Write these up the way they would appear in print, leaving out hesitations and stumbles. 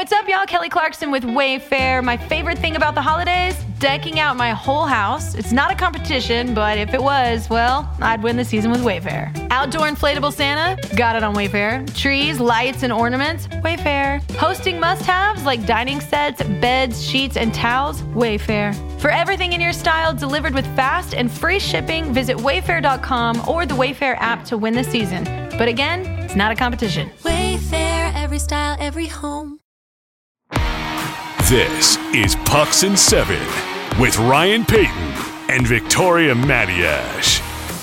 What's up, y'all? Kelly Clarkson with Wayfair. My favorite thing about the holidays? Decking out my whole house. It's not a competition, but if it was, well, I'd win the season with Wayfair. Outdoor inflatable Santa? Got it on Wayfair. Trees, lights, and ornaments? Wayfair. Hosting must-haves like dining sets, beds, sheets, and towels? Wayfair. For everything in your style delivered with fast and free shipping, visit Wayfair.com or the Wayfair app to win the season. But again, it's not a competition. Wayfair, every style, every home. This is Pucks and Seven with Ryan Payton and Victoria Matiash.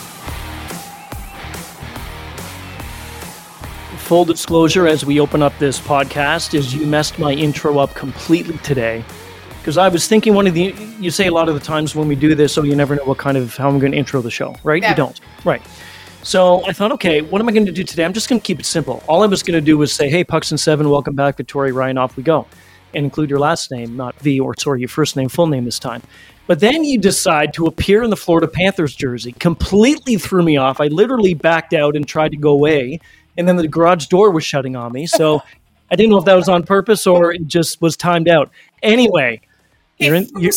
Full disclosure as we open up this podcast is you messed my intro up completely today. Because I was thinking you say a lot of the times when we do this, you never know how I'm going to intro the show, right? Yeah. You don't. Right. So I thought, okay, what am I going to do today? I'm just going to keep it simple. All I was going to do was say, hey, Pucks and Seven, welcome back, Victoria, Ryan, off we go. And include your last name, not your first name, full name this time. But then you decide to appear in the Florida Panthers jersey. Completely threw me off. I literally backed out and tried to go away. And then the garage door was shutting on me. So I didn't know if that was on purpose or it just was timed out. Anyway, you're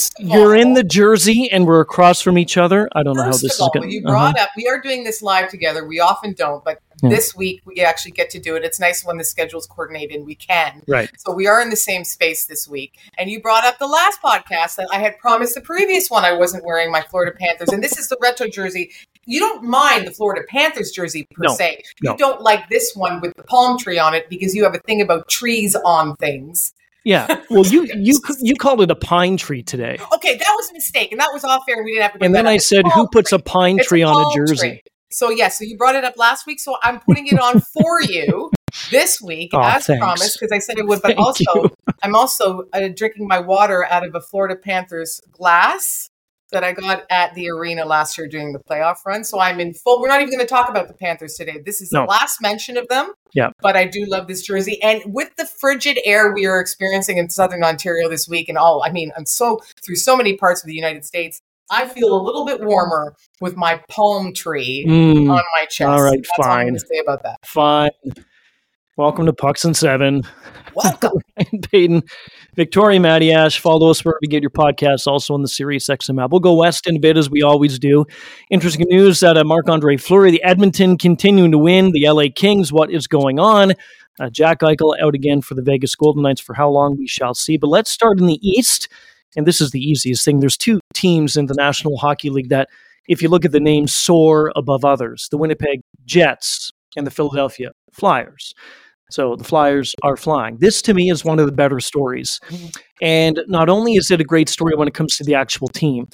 in the jersey and we're across from each other. I don't know how this is going to... You brought up, we are doing this live together. We often don't, but this week we actually get to do it. It's nice when the schedule's coordinated and we can. Right. So we are in the same space this week. And you brought up the last podcast that I had promised the previous one I wasn't wearing my Florida Panthers. And this is the retro jersey. You don't mind the Florida Panthers jersey per se. You don't like this one with the palm tree on it because you have a thing about trees on things. Yeah. Well, you called it a pine tree today. Okay, that was a mistake, and that was off air, and we didn't have to. And then I said, "Who puts a pine tree on a jersey?" Tree. So so you brought it up last week, so I'm putting it on for you this week as promised because I said it would. But I'm also drinking my water out of a Florida Panthers glass that I got at the arena last year during the playoff run. So I'm in full. We're not even going to talk about the Panthers today. This is the last mention of them. Yeah. But I do love this jersey. And with the frigid air we are experiencing in Southern Ontario this week I'm through so many parts of the United States, I feel a little bit warmer with my palm tree on my chest. All right, That's all I'm going to say about that. Fine. Welcome to Pucks and Seven. Welcome. Ryan Payton, Victoria Matiash. Follow us wherever you get your podcasts, also on the Sirius XM app. We'll go west in a bit as we always do. Interesting news out of Marc-Andre Fleury. The Edmonton continuing to win. The LA Kings, what is going on? Jack Eichel out again for the Vegas Golden Knights. For how long, we shall see. But let's start in the East. And this is the easiest thing. There's two teams in the National Hockey League that, if you look at the names, soar above others. The Winnipeg Jets and the Philadelphia Flyers. So the Flyers are flying. This, to me, is one of the better stories. And not only is it a great story when it comes to the actual team,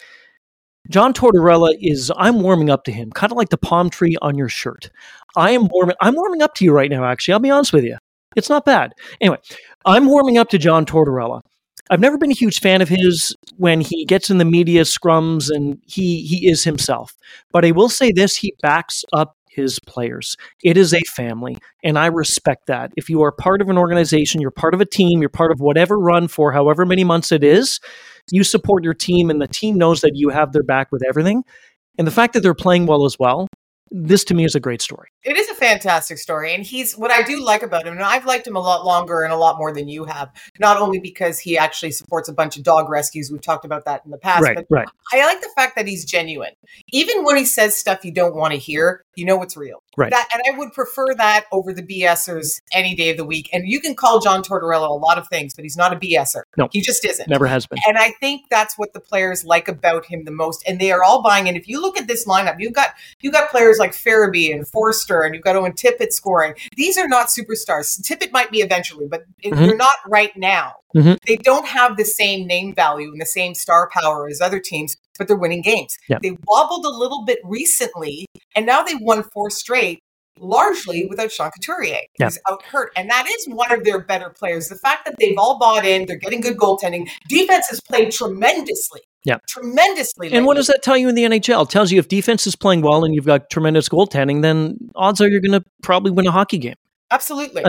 John Tortorella I'm warming up to him, kind of like the palm tree on your shirt. I'm warming up to you right now, actually. I'll be honest with you. It's not bad. Anyway, I'm warming up to John Tortorella. I've never been a huge fan of his when he gets in the media scrums and he is himself. But I will say this, he backs up his players. It is a family, and I respect that. If you are part of an organization, you're part of a team, you're part of whatever run for however many months it is, you support your team, and the team knows that you have their back with everything. And the fact that they're playing well as well, this to me is a great story. It is a fantastic story. And what I do like about him, and I've liked him a lot longer and a lot more than you have, not only because he actually supports a bunch of dog rescues. We've talked about that in the past. Right. I like the fact that he's genuine. Even when he says stuff you don't want to hear, you know it's real. Right. And I would prefer that over the BSers any day of the week. And you can call John Tortorella a lot of things, but he's not a BSer. No. He just isn't. Never has been. And I think that's what the players like about him the most. And they are all buying in. If you look at this lineup, you've got players like Farabee and Forster, and you've got Owen Tippett scoring. These are not superstars. Tippett might be eventually, but they're not right now. Mm-hmm. They don't have the same name value and the same star power as other teams, but they're winning games. Yeah. They wobbled a little bit recently, and now they've won 4 straight, largely without Sean Couturier, who's out hurt. And that is one of their better players. The fact that they've all bought in, they're getting good goaltending. Defense has played tremendously. Yeah. Tremendously. And what does that tell you in the NHL? It tells you if defense is playing well and you've got tremendous goaltending, then odds are you're going to probably win a hockey game. Absolutely.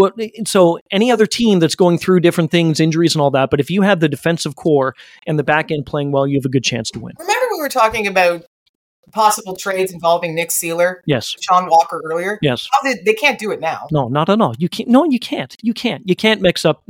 So any other team that's going through different things, injuries and all that, but if you have the defensive core and the back end playing well, you have a good chance to win. Remember we were talking about possible trades involving Nick Seeler, Yes. Sean Walker earlier. Yes. They can't do it now. No, not at all. You can't. No, you can't. You can't. You can't mix up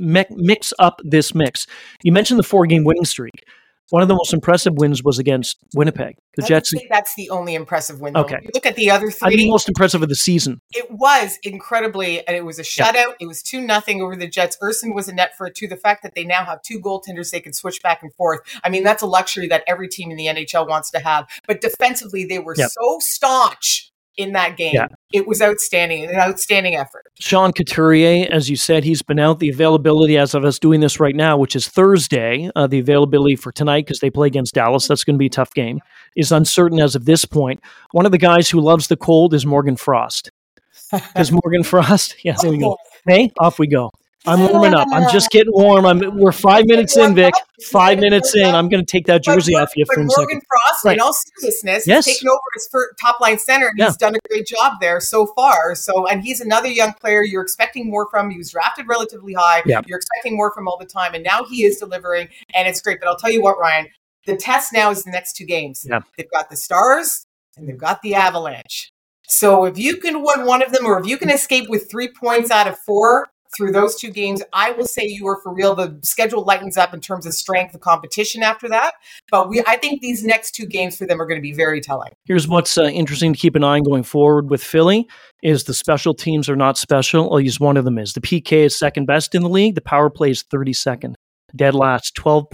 this mix. You mentioned the 4-game winning streak. One of the most impressive wins was against Winnipeg. The Jets. I think that's the only impressive win. Though. Okay. If you look at the other I three. mean, most impressive of the season. It was incredibly, and it was a shutout. It was 2-0 over the Jets. Urson was a net for it too. The fact that they now have 2 goaltenders they can switch back and forth. I mean, that's a luxury that every team in the NHL wants to have. But defensively, they were so staunch in that game. Yeah. It was outstanding, an outstanding effort. Sean Couturier, as you said, he's been out. The availability as of us doing this right now, which is Thursday, the availability for tonight because they play against Dallas, that's going to be a tough game, is uncertain as of this point. One of the guys who loves the cold is Morgan Frost. Because Morgan Frost, there we go. Hey, off we go. I'm warming up. I'm just getting warm. We're 5 minutes in, Vic. 5 minutes in. I'm going to take that jersey off you for a second. Morgan Frost, in all seriousness, has taken over as top line center, and he's done a great job there so far. And he's another young player you're expecting more from. He was drafted relatively high. Yeah. You're expecting more from all the time, and now he is delivering, and it's great. But I'll tell you what, Ryan, the test now is the next 2 games. Yeah. They've got the Stars, and they've got the Avalanche. So if you can win one of them, or if you can escape with 3 points out of 4, through those 2 games, I will say you are for real. The schedule lightens up in terms of strength of competition after that. But I think these next 2 games for them are going to be very telling. Here's what's interesting to keep an eye on going forward with Philly is the special teams are not special. I'll use one of them is. The PK is second best in the league. The power play is 32nd. Dead last,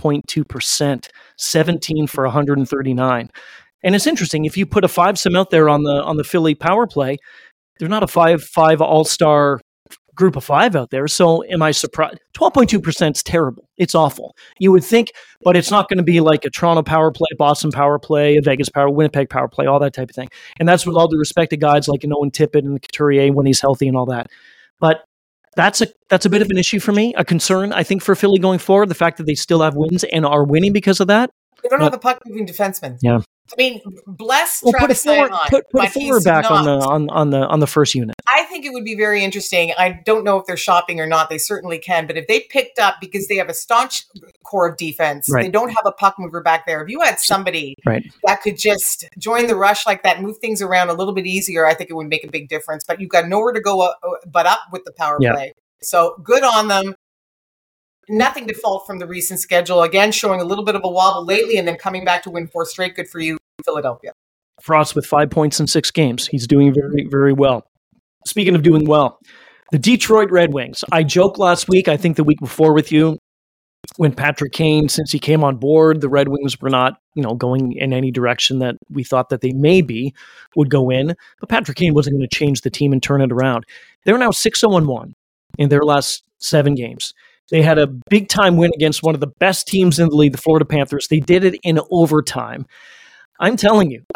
12.2%, 17 for 139. And it's interesting, if you put a 5-some out there on the Philly power play, they're not a 5 all-star group of 5 out there. So am I surprised? 12.2% is terrible. It's awful. You would think, but it's not going to be like a Toronto power play, Boston power play, a Vegas power, Winnipeg power play, all that type of thing. And that's with all due respect to guys like Owen Tippett and Couturier when he's healthy and all that. But that's a bit of an issue for me, a concern, I think, for Philly going forward, the fact that they still have wins and are winning because of that. They don't have a puck-moving defenseman. Yeah. I mean, bless Travis Simon. Put a forward back on the first unit. I think it would be very interesting. I don't know if they're shopping or not. They certainly can. But if they picked up, because they have a staunch core of defense, they don't have a puck mover back there. If you had somebody that could just join the rush like that, move things around a little bit easier, I think it would make a big difference. But you've got nowhere to go but up with the power play. So good on them. Nothing to fault from the recent schedule. Again, showing a little bit of a wobble lately and then coming back to win 4 straight. Good for you, Philadelphia. Frost with 5 points in 6 games. He's doing very, very well. Speaking of doing well, the Detroit Red Wings. I joked last week, I think the week before with you, when Patrick Kane, since he came on board, the Red Wings were not, going in any direction that we thought that they maybe would go in. But Patrick Kane wasn't going to change the team and turn it around. They're now 6-0-1 in their last 7 games. They had a big-time win against one of the best teams in the league, the Florida Panthers. They did it in overtime. I'm telling you,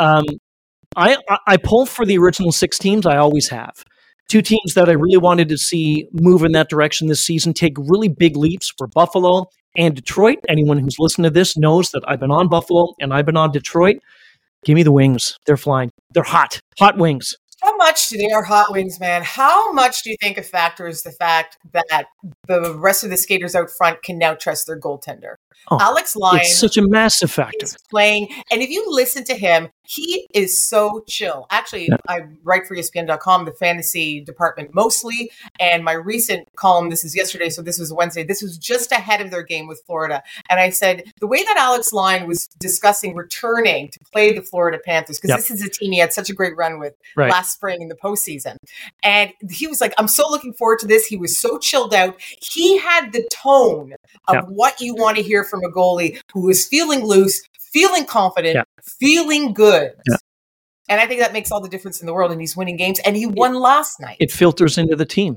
I pull for the original 6 teams. I always have. 2 teams that I really wanted to see move in that direction this season, take really big leaps were Buffalo and Detroit. Anyone who's listened to this knows that I've been on Buffalo and I've been on Detroit. Give me the Wings. They're flying. They're hot. Hot Wings. How much do they are hot wings, man? How much do you think a factor is the fact that the rest of the skaters out front can now trust their goaltender? Alex Lyon. It's such a massive factor. Is playing, and if you listen to him, he is so chill. Actually, I write for ESPN.com, the fantasy department mostly, and my recent column, this is yesterday, so this was Wednesday, this was just ahead of their game with Florida. And I said, the way that Alex Lyon was discussing returning to play the Florida Panthers, because this is a team he had such a great run with last spring in the postseason. And he was like, I'm so looking forward to this. He was so chilled out. He had the tone of what you want to hear from a goalie who is feeling loose, feeling confident, feeling good. And I think that makes all the difference in the world. And he's winning games, and he won last night. It filters into the team.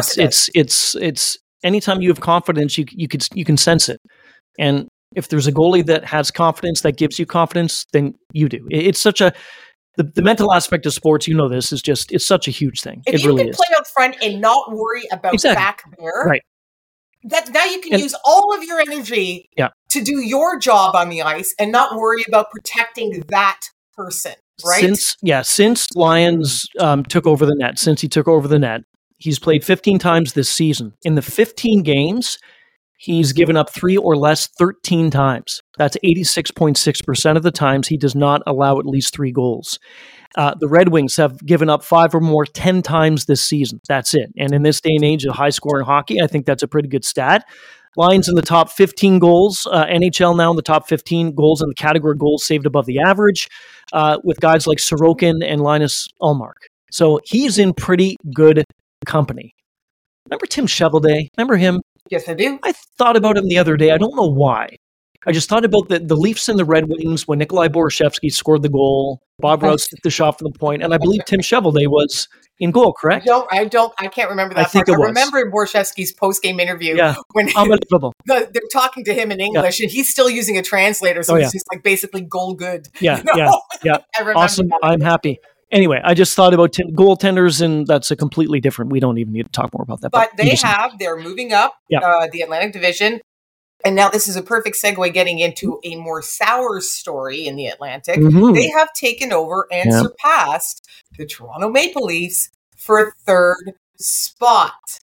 It's anytime you have confidence, you can sense it. And if there's a goalie that has confidence, that gives you confidence, then you do. It's such a the mental aspect of sports. You know, this is just it's such a huge thing. If it you really can is. play out front and not worry about back there, right? That now you can use all of your energy to do your job on the ice and not worry about protecting that person, right? Since Lions took over the net, he's played 15 times this season. In the 15 games, He's given up 3 or less 13 times. That's 86.6% of the times he does not allow at least 3 goals. The Red Wings have given up 5 or more 10 times this season. That's it. And in this day and age of high-scoring hockey, I think that's a pretty good stat. Lions in the top 15 goals. NHL now in the top 15 goals in the category goals saved above the average, with guys like Sorokin and Linus Ullmark. So he's in pretty good company. Remember Tim Shovelday? Remember him? Yes, I do. I thought about him the other day. I don't know why. I just thought about the Leafs and the Red Wings when Nikolai Borashevsky scored the goal. Bob Rouse took the shot from the point, and I believe Tim Shovelday was in goal, correct? I can't remember that I think part. it was. I remember Borashevsky's post-game interview when unbelievable. they're talking to him in English, and he's still using a translator, so it's just like basically goal good. Yeah, you know? yeah. I remember Awesome. that. I'm happy. Anyway, I just thought about goaltenders, and that's a completely different. We don't even need to talk more about that. But they're moving up the Atlantic Division. And now this is a perfect segue getting into a more sour story in the Atlantic. Mm-hmm. They have taken over and surpassed the Toronto Maple Leafs for third spot.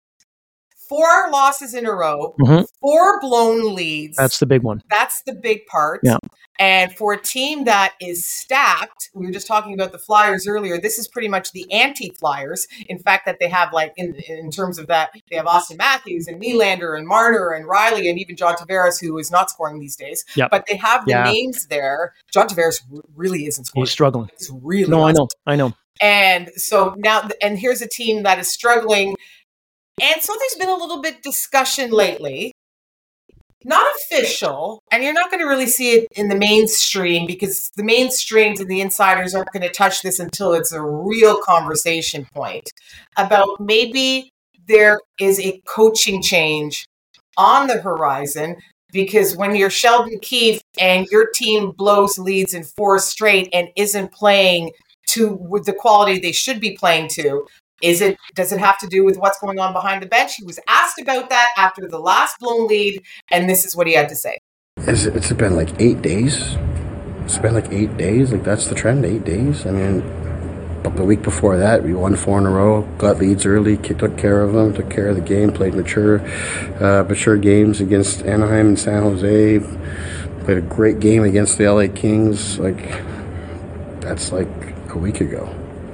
4 losses in a row, 4 blown leads. That's the big one. That's the big part. Yeah. And for a team that is stacked, we were just talking about the Flyers earlier, this is pretty much the anti-Flyers. In fact, that they have, like, in terms of that, they have Austin Matthews and Nylander and Marner and Riley and even John Tavares, who is not scoring these days. Yep. But they have the names there. John Tavares really isn't scoring. He's struggling. He's really I know. And so now, and here's a team that is struggling. And so there's been a little bit discussion lately, not official, and you're not going to really see it in the mainstream because the mainstreams and the insiders aren't going to touch this until it's a real conversation point about maybe there is a coaching change on the horizon, because when you're Sheldon Keefe and your team blows leads in 4 straight and isn't playing with the quality they should be playing to, does it have to do with what's going on behind the bench? He was asked about that after the last blown lead, and this is what he had to say. It's been like 8 days. It's been like 8 days. Like, that's the trend, 8 days. I mean, but the week before that, we won 4 in a row, got leads early, took care of them, took care of the game, played mature games against Anaheim and San Jose, played a great game against the LA Kings. Like, that's like a week ago.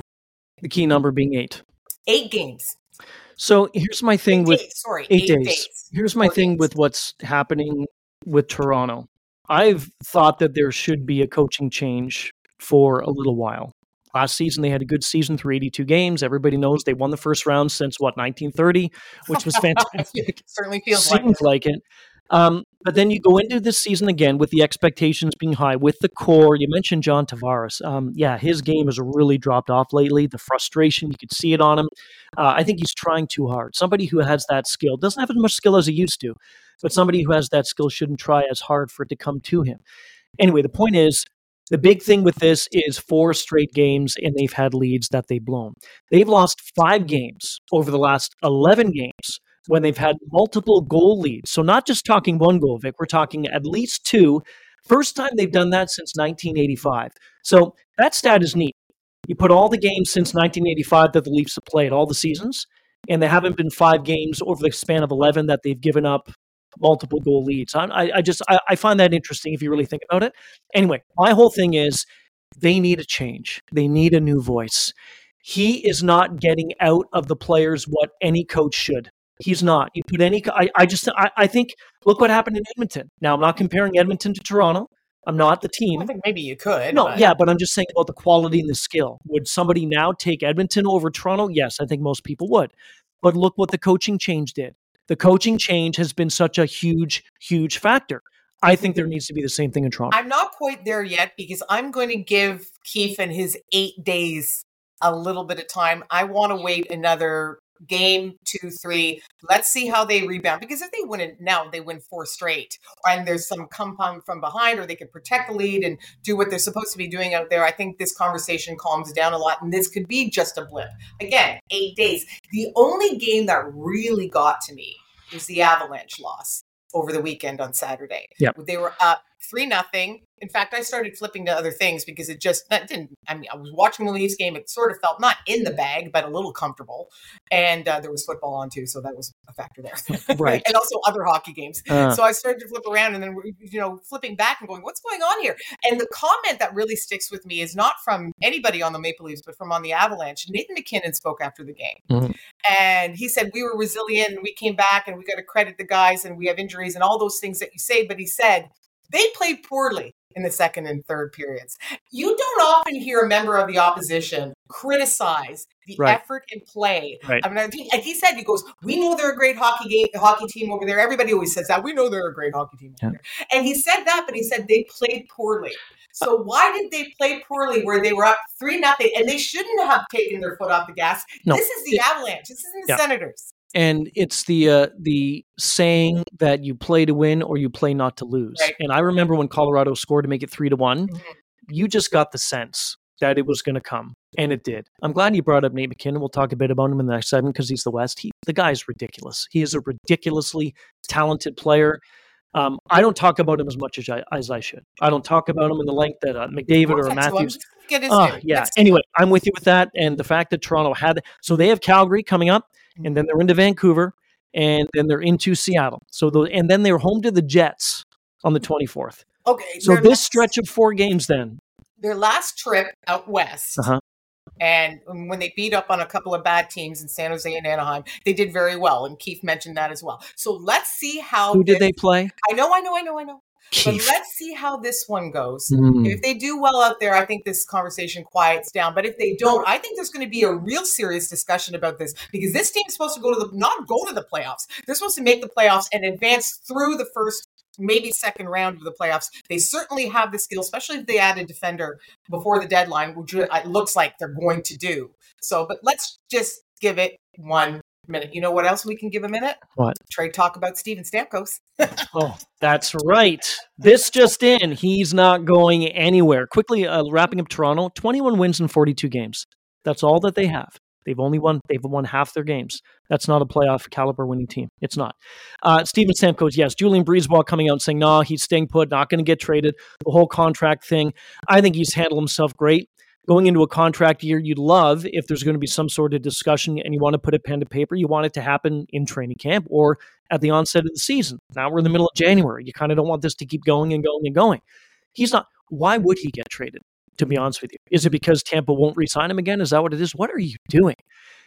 The key number being 8. 8 games. So here's my thing with 8 days. Here's my thing with what's happening with Toronto. I've thought that there should be a coaching change for a little while. Last season, they had a good season through 82 games. Everybody knows they won the first round since, 1930, which was fantastic. It certainly feels Seems like it. But then you go into this season again with the expectations being high, with the core. You mentioned John Tavares. His game has really dropped off lately. The frustration, you could see it on him. I think he's trying too hard. Somebody who has that skill, doesn't have as much skill as he used to, but somebody who has that skill shouldn't try as hard for it to come to him. Anyway, the point is, the big thing with this is 4 straight games, and they've had leads that they've blown. They've lost 5 games over the last 11 games when they've had multiple goal leads. So not just talking 1 goal, Vic, we're talking at least 2. First time they've done that since 1985. So that stat is neat. You put all the games since 1985 that the Leafs have played, all the seasons, and there haven't been 5 games over the span of 11 that they've given up multiple goal leads. I find that interesting if you really think about it. Anyway, my whole thing is they need a change. They need a new voice. He is not getting out of the players what any coach should. He's not. You put any. I think. Look what happened in Edmonton. Now I'm not comparing Edmonton to Toronto. I'm not the team. I think maybe you could. No, but I'm just saying about the quality and the skill. Would somebody now take Edmonton over Toronto? Yes, I think most people would. But look what the coaching change did. The coaching change has been such a huge, huge factor. I think there needs to be the same thing in Toronto. I'm not quite there yet because I'm going to give Keefe and his 8 days a little bit of time. I want to wait another game, 2, 3. Let's see how they rebound. Because if they win it now, they win 4 straight, and there's some compound from behind, or they can protect the lead and do what they're supposed to be doing out there. I think this conversation calms down a lot, and this could be just a blip. Again, 8 days. The only game that really got to me was the Avalanche loss over the weekend on Saturday. Yep. They were up 3-0. In fact, I started flipping to other things because I was watching the Leafs game. It sort of felt not in the bag, but a little comfortable. And there was football on too. So that was a factor there. Right. And also other hockey games. So I started to flip around and then, flipping back and going, what's going on here? And the comment that really sticks with me is not from anybody on the Maple Leafs, but from on the Avalanche. Nathan MacKinnon spoke after the game. Mm-hmm. And he said, we were resilient and we came back and we got to credit the guys and we have injuries and all those things that you say. But he said, they played poorly in the second and third periods. You don't often hear a member of the opposition criticize the effort and play. Right. I mean, and he said, he goes, we know they're a great hockey team over there. Everybody always says that. We know they're a great hockey team over there. And he said that, but he said they played poorly. So why did they play poorly where they were up 3-0 and they shouldn't have taken their foot off the gas? No. This is the Avalanche. This isn't the Senators. And it's the saying that you play to win or you play not to lose. Right. And I remember when Colorado scored to make it 3-1, you just got the sense that it was going to come. And it did. I'm glad you brought up Nate MacKinnon. We'll talk a bit about him in the next segment because he's the West. The guy's ridiculous. He is a ridiculously talented player. I don't talk about him as much as I should. I don't talk about him in the length that McDavid or Matthews. Anyway, I'm with you with that. And the fact that Toronto so they have Calgary coming up, and then they're into Vancouver, and then they're into Seattle. And then they're home to the Jets on the 24th. Okay. So this stretch of 4 games then. Their last trip out west. And when they beat up on a couple of bad teams in San Jose and Anaheim, they did very well. And Keith mentioned that as well. So let's see how. Who did they play? I know. But let's see how this one goes. If they do well out there, I think this conversation quiets down. But if they don't, I think there's going to be a real serious discussion about this because this team's supposed to not go to the playoffs. They're supposed to make the playoffs and advance through the first, maybe second round of the playoffs. They certainly have the skill, especially if they add a defender before the deadline, which it looks like they're going to do. So, but let's just give it 1 minute. You know what else we can give a minute? What? Trade talk about Steven Stamkos. Oh, that's right. This just in. He's not going anywhere. Quickly wrapping up Toronto, 21 wins in 42 games. That's all that they have. They've won half their games. That's not a playoff caliber winning team. It's not. Steven Stamkos, yes. Julian Breezeball coming out and saying, no, he's staying put, not going to get traded. The whole contract thing. I think he's handled himself great. Going into a contract year, you'd love if there's going to be some sort of discussion and you want to put a pen to paper, you want it to happen in training camp or at the onset of the season. Now we're in the middle of January. You kind of don't want this to keep going and going and going. He's not. Why would he get traded, to be honest with you? Is it because Tampa won't re-sign him again? Is that what it is? What are you doing?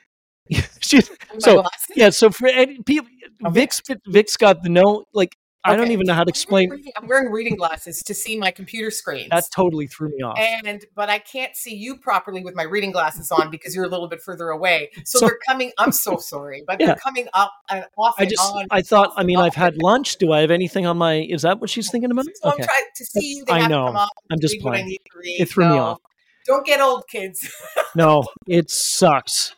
So for people, Vic's got the no, like, I don't even know how to explain. I'm wearing reading glasses to see my computer screens. That totally threw me off. But I can't see you properly with my reading glasses on because you're a little bit further away. So they're coming. I'm so sorry, but they're coming up and off and on. I thought. I mean, I've had lunch. Do I have anything on my? Is that what she's thinking about? So I'm trying to see you. I know. I'm just playing. It threw me off. Don't get old, kids. No, it sucks.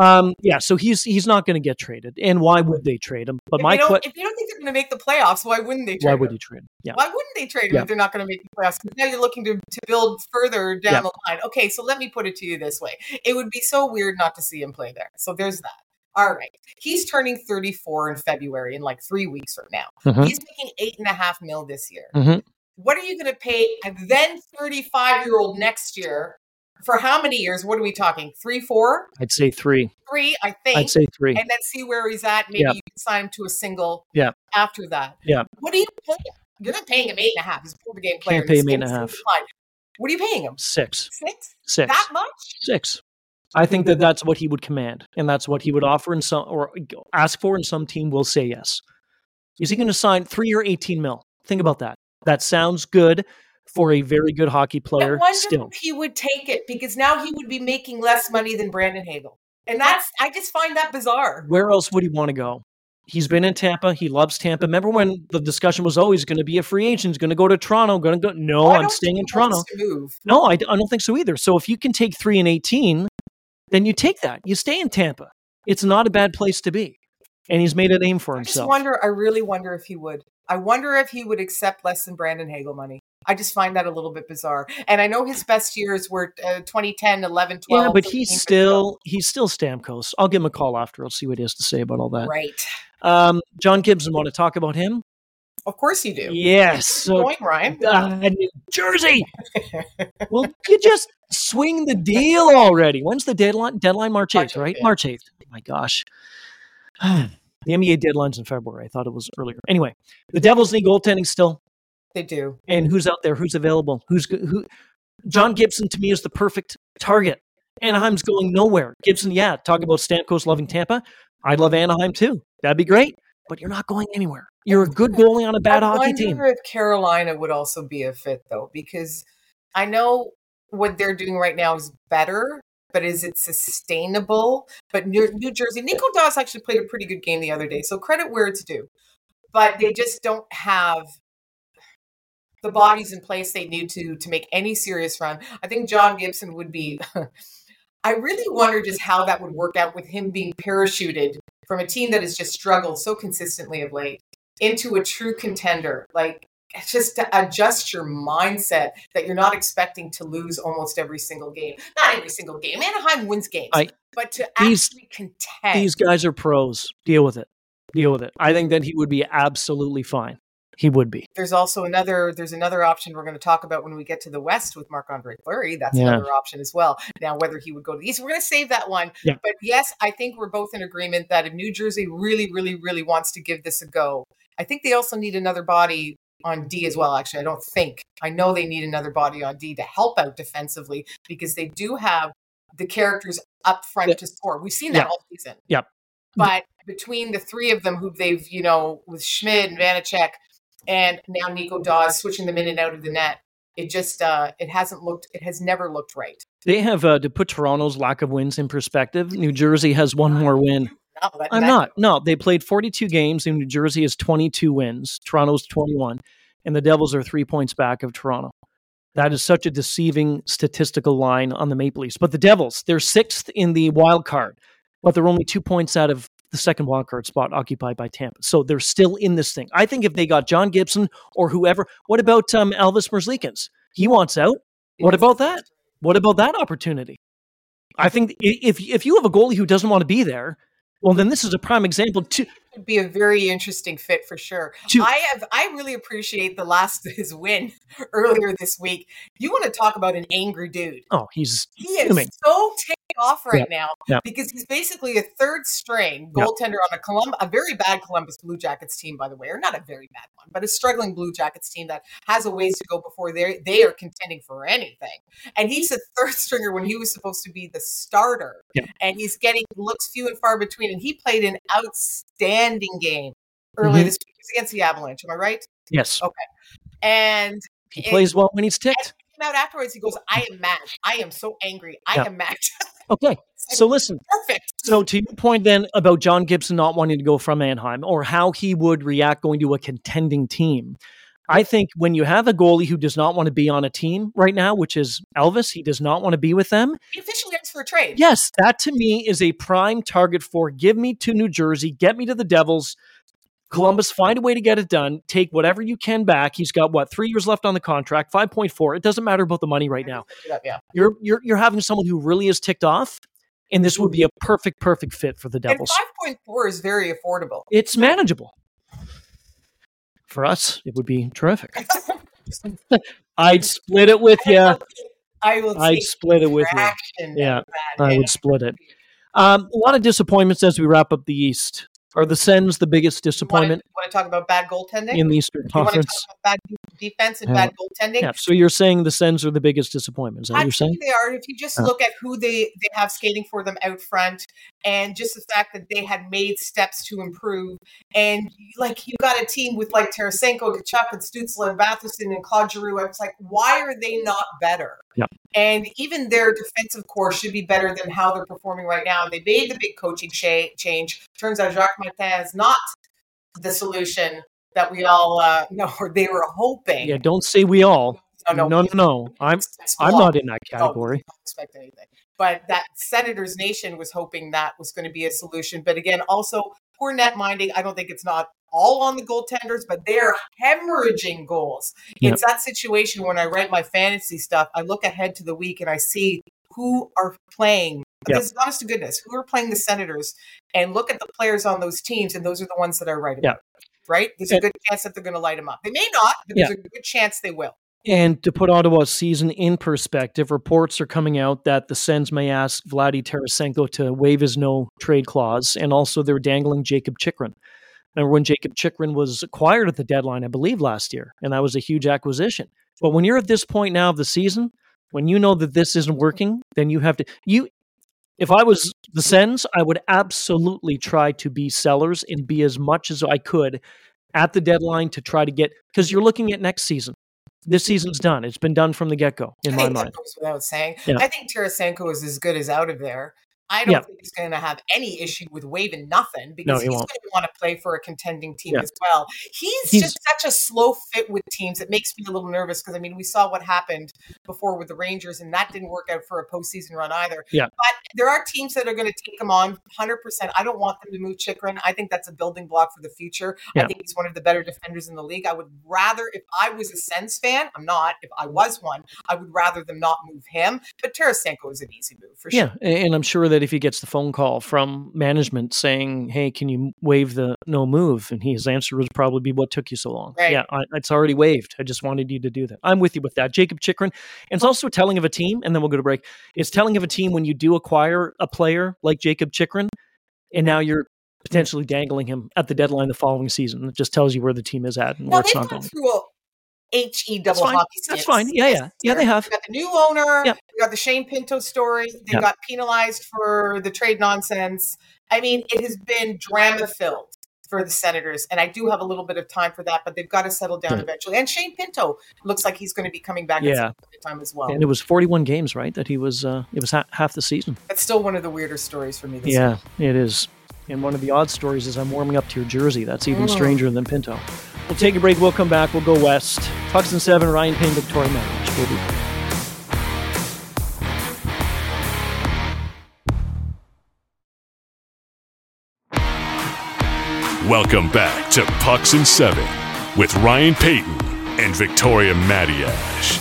So he's not going to get traded, and why would they trade him? But if you don't think they're going to make the playoffs, why wouldn't they trade him? Why would you trade him? Yeah. Why wouldn't they trade him if they're not going to make the playoffs? Because now you're looking to build further down the line. Okay, so let me put it to you this way: it would be so weird not to see him play there. So there's that. All right, he's turning 34 in February in like 3 weeks from now. He's making $8.5 million this year. What are you going to pay a then 35-year-old next year? For how many years? What are we talking? 3, 4? I'd say 3. 3, I think. I'd say 3. And then see where he's at. Maybe you can sign him to a single after that. Yeah. What are you paying him? You're not paying him $8.5. He's a four-game player. Can't pay him $8.5. What are you paying him? 6. 6? That much? 6. I think that's what he would command, and that's what he would offer or ask for, and some team will say yes. Is he going to sign 3 or 18 mil? Think about that. That sounds good for a very good hockey player. I wonder still, if he would take it because now he would be making less money than Brandon Hagel, and I just find that bizarre. Where else would he want to go? He's been in Tampa. He loves Tampa. Remember when the discussion was always going to be a free agent, he's going to go to Toronto, going to go. No, I'm staying in Toronto. No, I don't think so either. So if you can take 3 and 18, then you take that. You stay in Tampa. It's not a bad place to be. And he's made a name for himself. I really wonder if he would. I wonder if he would accept less than Brandon Hagel money. I just find that a little bit bizarre. And I know his best years were 2010, 11, 12. Yeah, but he's still Stamkos. I'll give him a call after. I'll see what he has to say about all that. Right. John Gibson, want to talk about him? Of course you do. Yes. So, Going, Ryan. New Jersey. Well, you just swing the deal already. When's the deadline? Deadline March 8th, right? Yeah. March 8th. Oh my gosh. The NBA deadline's in February. I thought it was earlier. Anyway, the Devils need goaltending still. They do. And who's out there? Who's available? Who? John Gibson to me is the perfect target. Anaheim's going nowhere. Gibson, yeah, talk about Stamkos loving Tampa. I'd love Anaheim too. That'd be great. But you're not going anywhere. You're a good goalie on a bad hockey team. I wonder if Carolina would also be a fit, though, because I know what they're doing right now is better, but is it sustainable? But New Jersey, Nico Daws actually played a pretty good game the other day, so credit where it's due. But they just don't have the bodies in place they need to make any serious run. I think John Gibson would be... I really wonder just how that would work out with him being parachuted from a team that has just struggled so consistently of late into a true contender. Like, it's just to adjust your mindset that you're not expecting to lose almost every single game. Not every single game. Anaheim wins games. But to actually contend. These guys are pros. Deal with it. I think that he would be absolutely fine. He would be. There's another option we're going to talk about when we get to the West with Marc-Andre Fleury. That's another option as well. Now, whether he would go to the East, we're going to save that one. Yeah. But yes, I think we're both in agreement that if New Jersey really, really, really wants to give this a go, I think they also need another body on D as well. Actually, I know they need another body on D to help out defensively because they do have the characters up front to score. We've seen that all season. Yep. But between the three of them who they've, with Schmidt and Vanacek, and now Nico Daws switching them in and out of the net. It just, it has never looked right. They have, to put Toronto's lack of wins in perspective, New Jersey has one more win. No, they played 42 games and New Jersey has 22 wins. Toronto's 21. And the Devils are 3 points back of Toronto. That is such a deceiving statistical line on the Maple Leafs. But the Devils, they're 6th in the wild card, but they're only 2 points out of the second wildcard spot occupied by Tampa. So they're still in this thing. I think if they got John Gibson or whoever, what about Elvis Merzlikins? He wants out. What about that? What about that opportunity? I think if you have a goalie who doesn't want to be there, well, then this is a prime example. Would be a very interesting fit for sure. I really appreciate his win earlier this week. You want to talk about an angry dude? Oh, he is fuming. So ticked off right now because he's basically a third string goaltender on a very bad Columbus Blue Jackets team, by the way, or not a very bad one, but a struggling Blue Jackets team that has a ways to go before they are contending for anything. And he's a third stringer when he was supposed to be the starter, and he's getting looks few and far between. And he played an outstanding game earlier this week. It was against the Avalanche. Am I right? Yes. Okay. And he plays well when he's ticked. Came out afterwards. He goes, "I am mad. I am so angry. I am mad." Okay. So listen. Perfect. So to your point then about John Gibson not wanting to go from Anaheim or how he would react going to a contending team. I think when you have a goalie who does not want to be on a team right now, which is Elvis, he does not want to be with them. He officially asked for a trade. Yes, that to me is a prime target for give me to New Jersey, get me to the Devils. Columbus, find a way to get it done. Take whatever you can back. He's got 3 years left on the contract, 5.4. It doesn't matter about the money right now. You're having someone who really is ticked off, and this would be a perfect fit for the Devils. And 5.4 is very affordable. It's manageable. For us, it would be terrific. I'd split it with you. I'd split it with you. Yeah, I would split it. A lot of disappointments as we wrap up the East. Are the Sens the biggest disappointment? You want to talk about bad goaltending? In the Eastern Conference? You want to talk about bad defense and bad goaltending? Yeah, so you're saying the Sens are the biggest disappointment. Is that what you're saying? They are. If you just look at who they have skating for them out front and just the fact that they had made steps to improve. And you got a team with Tarasenko, Tkachuk, and Stützle, and Batherson, and Claude Giroux. I was like, why are they not better? Yeah. And even their defensive core should be better than how they're performing right now. They made the big coaching change. Turns out Jacques Martin is not the solution that we all know, or they were hoping. Yeah, don't say we all. No. I'm not in that category. Don't expect anything. But that Senators Nation was hoping that was going to be a solution. But again, also poor net minding. I don't think it's not all on the goaltenders, but they're hemorrhaging goals. Yep. It's that situation when I write my fantasy stuff, I look ahead to the week and I see who are playing. Yep. This is honest to goodness, who are playing the Senators, and look at the players on those teams, and those are the ones that I write about. right? There's a good chance that they're going to light him up. They may not, but there's a good chance they will. And to put Ottawa's season in perspective, reports are coming out that the Sens may ask Vladdy Tarasenko to waive his no-trade clause, and also they're dangling Jacob Chychrun. Remember when Jacob Chychrun was acquired at the deadline, I believe, last year, and that was a huge acquisition. But when you're at this point now of the season, when you know that this isn't working, then you have to... If I was the Sens, I would absolutely try to be sellers and be as much as I could at the deadline to try to get... Because you're looking at next season. This season's done. It's been done from the get-go, in my mind. That goes without saying. Yeah. I think Tarasenko is as good as out of there. I don't think he's going to have any issue with waiving nothing because he's going to want to play for a contending team as well. He's just such a slow fit with teams. It makes me a little nervous because, I mean, we saw what happened before with the Rangers, and that didn't work out for a postseason run either. Yeah. But there are teams that are going to take him on 100%. I don't want them to move Chychrun. I think that's a building block for the future. Yeah. I think he's one of the better defenders in the league. I would rather, if I was a Sens fan, I'm not, if I was one, I would rather them not move him. But Tarasenko is an easy move for sure. Yeah, and I'm sure that if he gets the phone call from management saying, hey, can you waive the no move? And his answer would probably be, what took you so long? Right. Yeah, it's already waived. I just wanted you to do that. I'm with you with that. Jacob Chychrun. And it's also telling of a team, and then we'll go to break. It's telling of a team when you do acquire a player like Jacob Chychrun, and now you're potentially dangling him at the deadline the following season. It just tells you where the team is at and where it's not going. HE double hockey sticks. That's fine. Yeah, they have. We got the new owner. We got the Shane Pinto story. They got penalized for the trade nonsense. I mean, it has been drama-filled for the Senators, and I do have a little bit of time for that, but they've got to settle down eventually. And Shane Pinto looks like he's going to be coming back at some time as well. And it was 41 games, right, that he was, it was half the season. That's still one of the weirder stories for me this week. It is. And one of the odd stories is I'm warming up to your jersey. That's even stranger than Pinto. We'll take a break. We'll come back. We'll go west. Pucks and 7, Ryan Payne, Victoria Matters. We'll be back. Welcome back to Pucks and 7 with Ryan Payton and Victoria Matiash.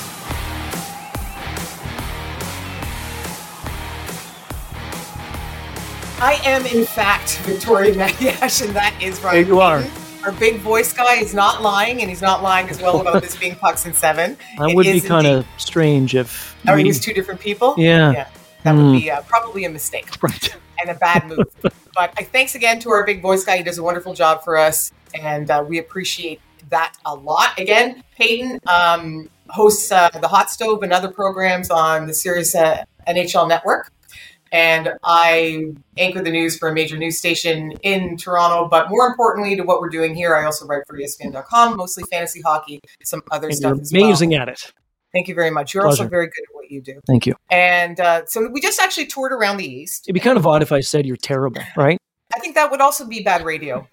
I am, in fact, Victoria Matiash, and that is Ryan Payton. You are. Our big voice guy is not lying, and he's not lying as well about this being Pucks and 7. That would be kind of strange if... Are these two different people? Yeah. That would be probably a mistake. Right. And a bad move. But thanks again to our big voice guy. He does a wonderful job for us, and we appreciate that a lot. Again, Payton hosts The Hot Stove and other programs on the Sirius NHL Network. And I anchor the news for a major news station in Toronto. But more importantly to what we're doing here, I also write for ESPN.com, mostly fantasy hockey, some other stuff as well. You're amazing at it. Thank you very much. You're also very good at what you do. Thank you. And so we just actually toured around the East. It'd be kind of odd if I said you're terrible, right? I think that would also be bad radio.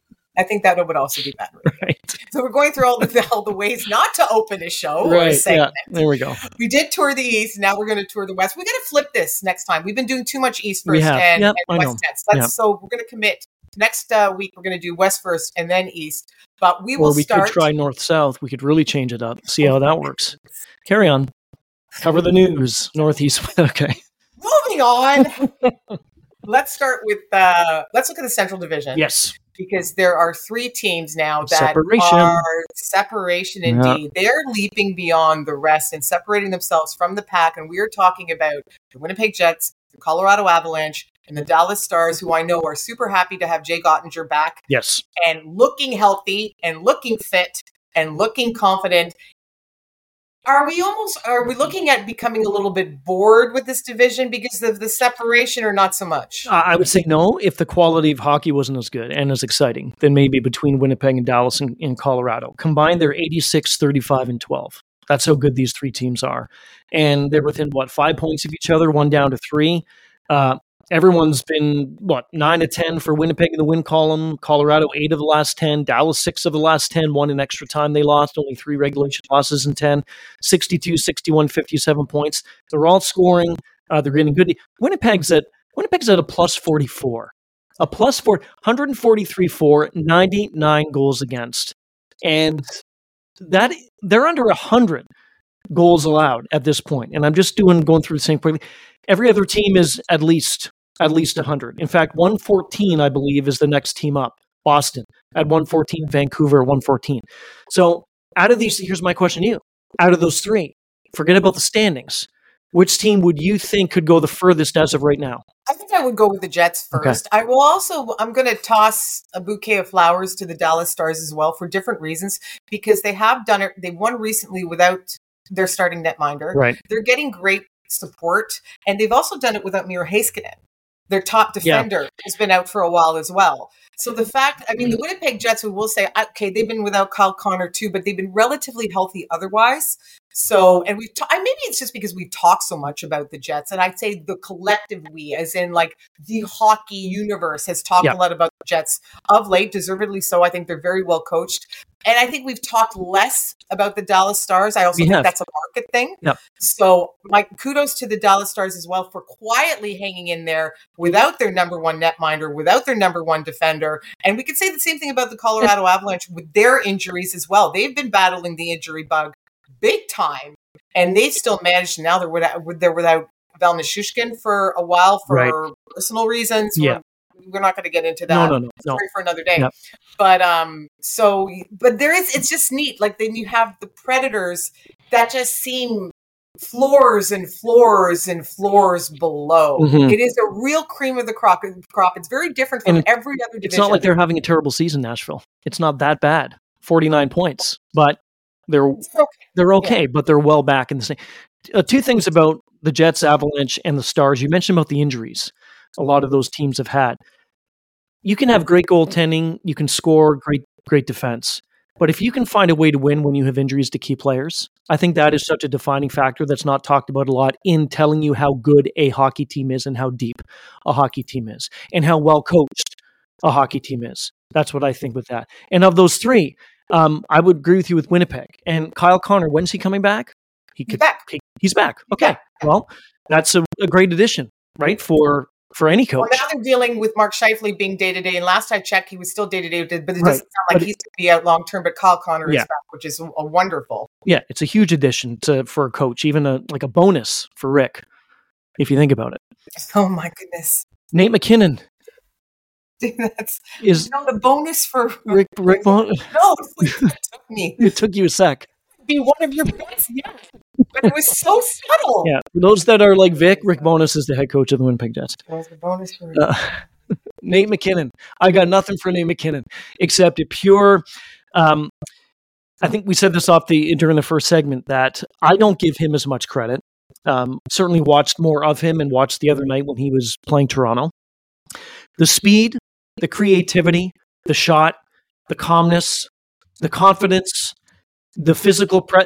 Right. So we're going through all the ways not to open a show or a segment. Yeah, there we go. We did tour the East. Now we're going to tour the West. We're going to flip this next time. We've been doing too much East first and West next. So we're going to commit. Next week, we're going to do West first and then East. But we will start. Or we could try North-South. We could really change it up. See how that works. Carry on. Cover the news. Northeast. Okay. Moving on. Let's start with, let's look at the Central Division. Yes. Because there are 3 teams now that are separation indeed. Yeah. They're leaping beyond the rest and separating themselves from the pack. And we are talking about the Winnipeg Jets, the Colorado Avalanche, and the Dallas Stars, who I know are super happy to have Jay Gottinger back. Yes. And looking healthy and looking fit and looking confident. Are we looking at becoming a little bit bored with this division because of the separation or not so much? I would say no. If the quality of hockey wasn't as good and as exciting, then maybe between Winnipeg and Dallas and Colorado. Combined, they're 86, 35, and 12. That's how good these 3 teams are. And they're within, 5 points of each other, one down to 3. Everyone's been, 9 to 10 for Winnipeg in the win column. Colorado, 8 of the last 10. Dallas, 6 of the last 10. 1 in extra time they lost. Only 3 regulation losses in 10. 62, 61, 57 points. They're all scoring. They're getting good. Winnipeg's at a plus 44. A plus 4, 143 for, 99 goals against. And that they're under 100 goals allowed at this point. And I'm just going through the same point. Every other team is at least 100. In fact, 114, I believe, is the next team up Boston at 114, Vancouver at 114. So out of these, here's my question to you. Out of those three, forget about the standings. Which team would you think could go the furthest as of right now? I think I would go with the Jets first. Okay. I'm going to toss a bouquet of flowers to the Dallas Stars as well for different reasons, because they have done it. They won recently without their starting netminder. Right. They're getting great support, and they've also done it without Miro Heiskanen. Their top defender has been out for a while as well. So the fact, the Winnipeg Jets, we will say, okay, they've been without Kyle Connor too, but they've been relatively healthy otherwise. So, and maybe it's just because we talk so much about the Jets, and I'd say the collective we, as in like the hockey universe, has talked a lot about the Jets of late, deservedly so. I think they're very well coached. And I think we've talked less about the Dallas Stars. I also think that's a market thing. Yep. So my kudos to the Dallas Stars as well for quietly hanging in there without their number one netminder, without their number one defender. And we could say the same thing about the Colorado Avalanche with their injuries as well. They've been battling the injury bug big time, and they still managed. Now they're without Val Nichushkin for a while for personal reasons. Yeah. We're not going to get into that. No. Sorry for another day. Yep. But it's just neat. Like then you have the Predators that just seem floors and floors and floors below. Mm-hmm. It is a real cream of the crop. It's very different from every other division. It's not like they're having a terrible season, Nashville. It's not that bad. 49 points, but they're okay, but they're well back in the same. Two things about the Jets, Avalanche, and the Stars. You mentioned about the injuries a lot of those teams have had. You can have great goaltending, you can score great defense, but if you can find a way to win when you have injuries to key players, I think that is such a defining factor that's not talked about a lot in telling you how good a hockey team is and how deep a hockey team is and how well coached a hockey team is. That's what I think with that. And of those three, I would agree with you with Winnipeg. And Kyle Connor, when's he coming back? He's back. Okay. Yeah. Well, that's a great addition, right? For any coach. Well, now they're dealing with Mark Scheifele being day-to-day. And last I checked, he was still day-to-day, but it doesn't sound like he's going to be out long-term. But Kyle Connor is back, which is a wonderful. Yeah, it's a huge addition for a coach, even a bonus for Rick, if you think about it. Oh, my goodness. Nate McKinnon. The bonus for Rick bonus? No, it took me. It took you a sec. Be one of your points, but it was so subtle. Yeah, for those that are like Vic, Rick Bowness is the head coach of the Winnipeg Jets. What was the bonus for Nate McKinnon? I got nothing for Nate McKinnon except a pure. I think we said this during the first segment that I don't give him as much credit. Certainly watched more of him and watched the other night when he was playing Toronto. The speed, the creativity, the shot, the calmness, the confidence. The physical presence,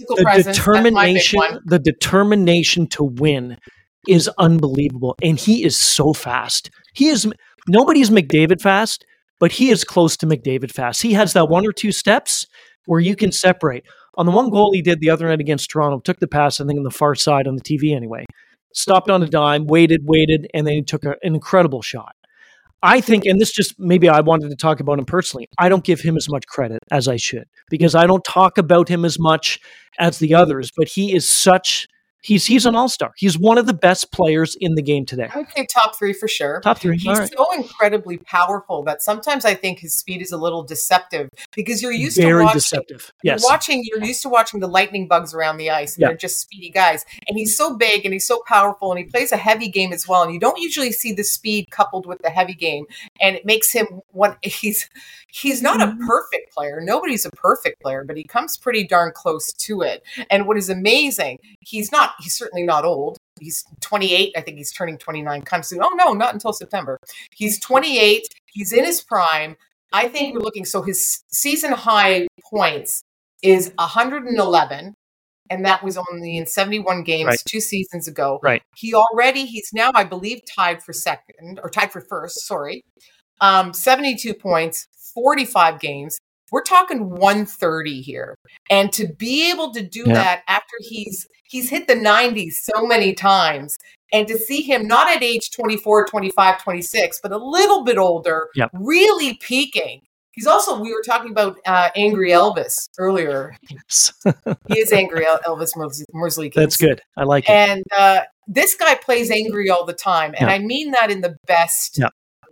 the determination to win is unbelievable. And he is so fast. Nobody's McDavid fast, but he is close to McDavid fast. He has that one or two steps where you can separate. On the one goal he did the other night against Toronto, took the pass, I think on the far side on the TV anyway, stopped on a dime, waited, and then he took an incredible shot. I think, and this just maybe I wanted to talk about him personally, I don't give him as much credit as I should because I don't talk about him as much as the others, but he is he's an all-star. He's one of the best players in the game today. I would say top three for sure. Top three. He's so incredibly powerful that sometimes I think his speed is a little deceptive because you're used to watching. Deceptive. Yes. You're used to watching the lightning bugs around the ice. And they're just speedy guys. And he's so big and he's so powerful and he plays a heavy game as well. And you don't usually see the speed coupled with the heavy game. And it makes him he's not a perfect player. Nobody's a perfect player, but he comes pretty darn close to it. And what is amazing, he's certainly not old. He's 28. I think he's turning 29 soon. Oh, no, not until September. He's 28. He's in his prime. I think we're looking. So his season high points is 111. And that was only in 71 games 2 seasons ago. Right. He's now, I believe, tied for first. 72 points, 45 games. We're talking 130 here. And to be able to do that after he's hit the 90s so many times, and to see him not at age 24, 25, 26, but a little bit older, really peaking. He's also, we were talking about Angry Elvis earlier. Yes. He is Angry Elvis Merzlikins. That's good. I like it. And this guy plays angry all the time. And I mean that in the best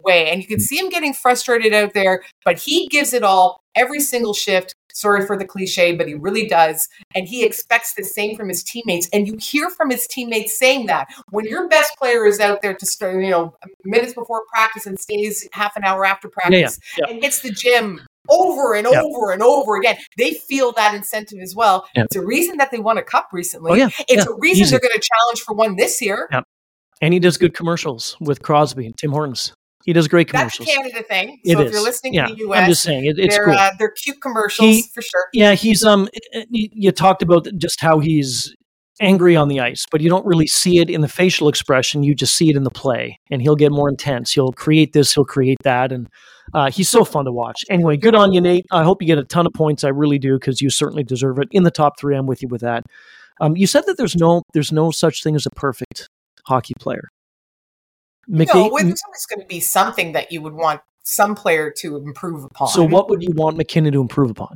way. And you can see him getting frustrated out there, but he gives it all every single shift. Sorry for the cliche, but he really does. And he expects the same from his teammates. And you hear from his teammates saying that when your best player is out there to start, minutes before practice and stays half an hour after practice and hits the gym over and over and over again, they feel that incentive as well. It's a reason that they won a cup recently. It's a reason they're going to challenge for one this year. And he does good commercials with Crosby and Tim Hortons. He does great commercials. That's a Canada thing. So if you're listening to the US, I'm just saying it's cool. They're cute commercials for sure. Yeah, he's you talked about just how he's angry on the ice, but you don't really see it in the facial expression. You just see it in the play, and he'll get more intense. He'll create this, he'll create that, and he's so fun to watch. Anyway, good on you, Nate. I hope you get a ton of points. I really do, because you certainly deserve it. In the top 3, I'm with you with that. You said that there's no such thing as a perfect hockey player. No, there's always going to be something that you would want some player to improve upon. So what would you want McKinnon to improve upon?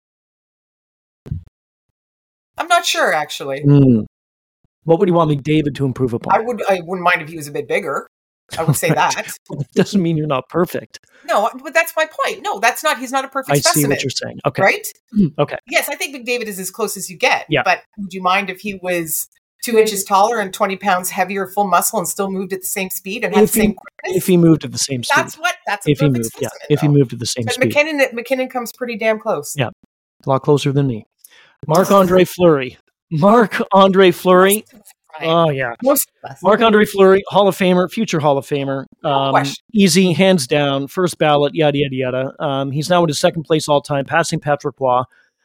I'm not sure, actually. What would you want McDavid to improve upon? I wouldn't mind if he was a bit bigger. I would say that. It doesn't mean you're not perfect. No, but that's my point. No, he's not a perfect specimen. I see what you're saying. Okay. Right? Okay. Yes, I think McDavid is as close as you get. Yeah. But would you mind if he was 2 inches taller and 20 pounds heavier, full muscle, and still moved at the same speed and had the same quickness? If he moved at the same speed. That's a perfect specimen, if he moved at the same speed. McKinnon comes pretty damn close. Yeah. A lot closer than me. Marc-Andre Fleury. Marc-Andre Fleury. Oh, yeah. Marc-Andre Fleury, Hall of Famer, future Hall of Famer. Easy, hands down, first ballot, yada, yada, yada. He's now in his second place all-time, passing Patrick Roy.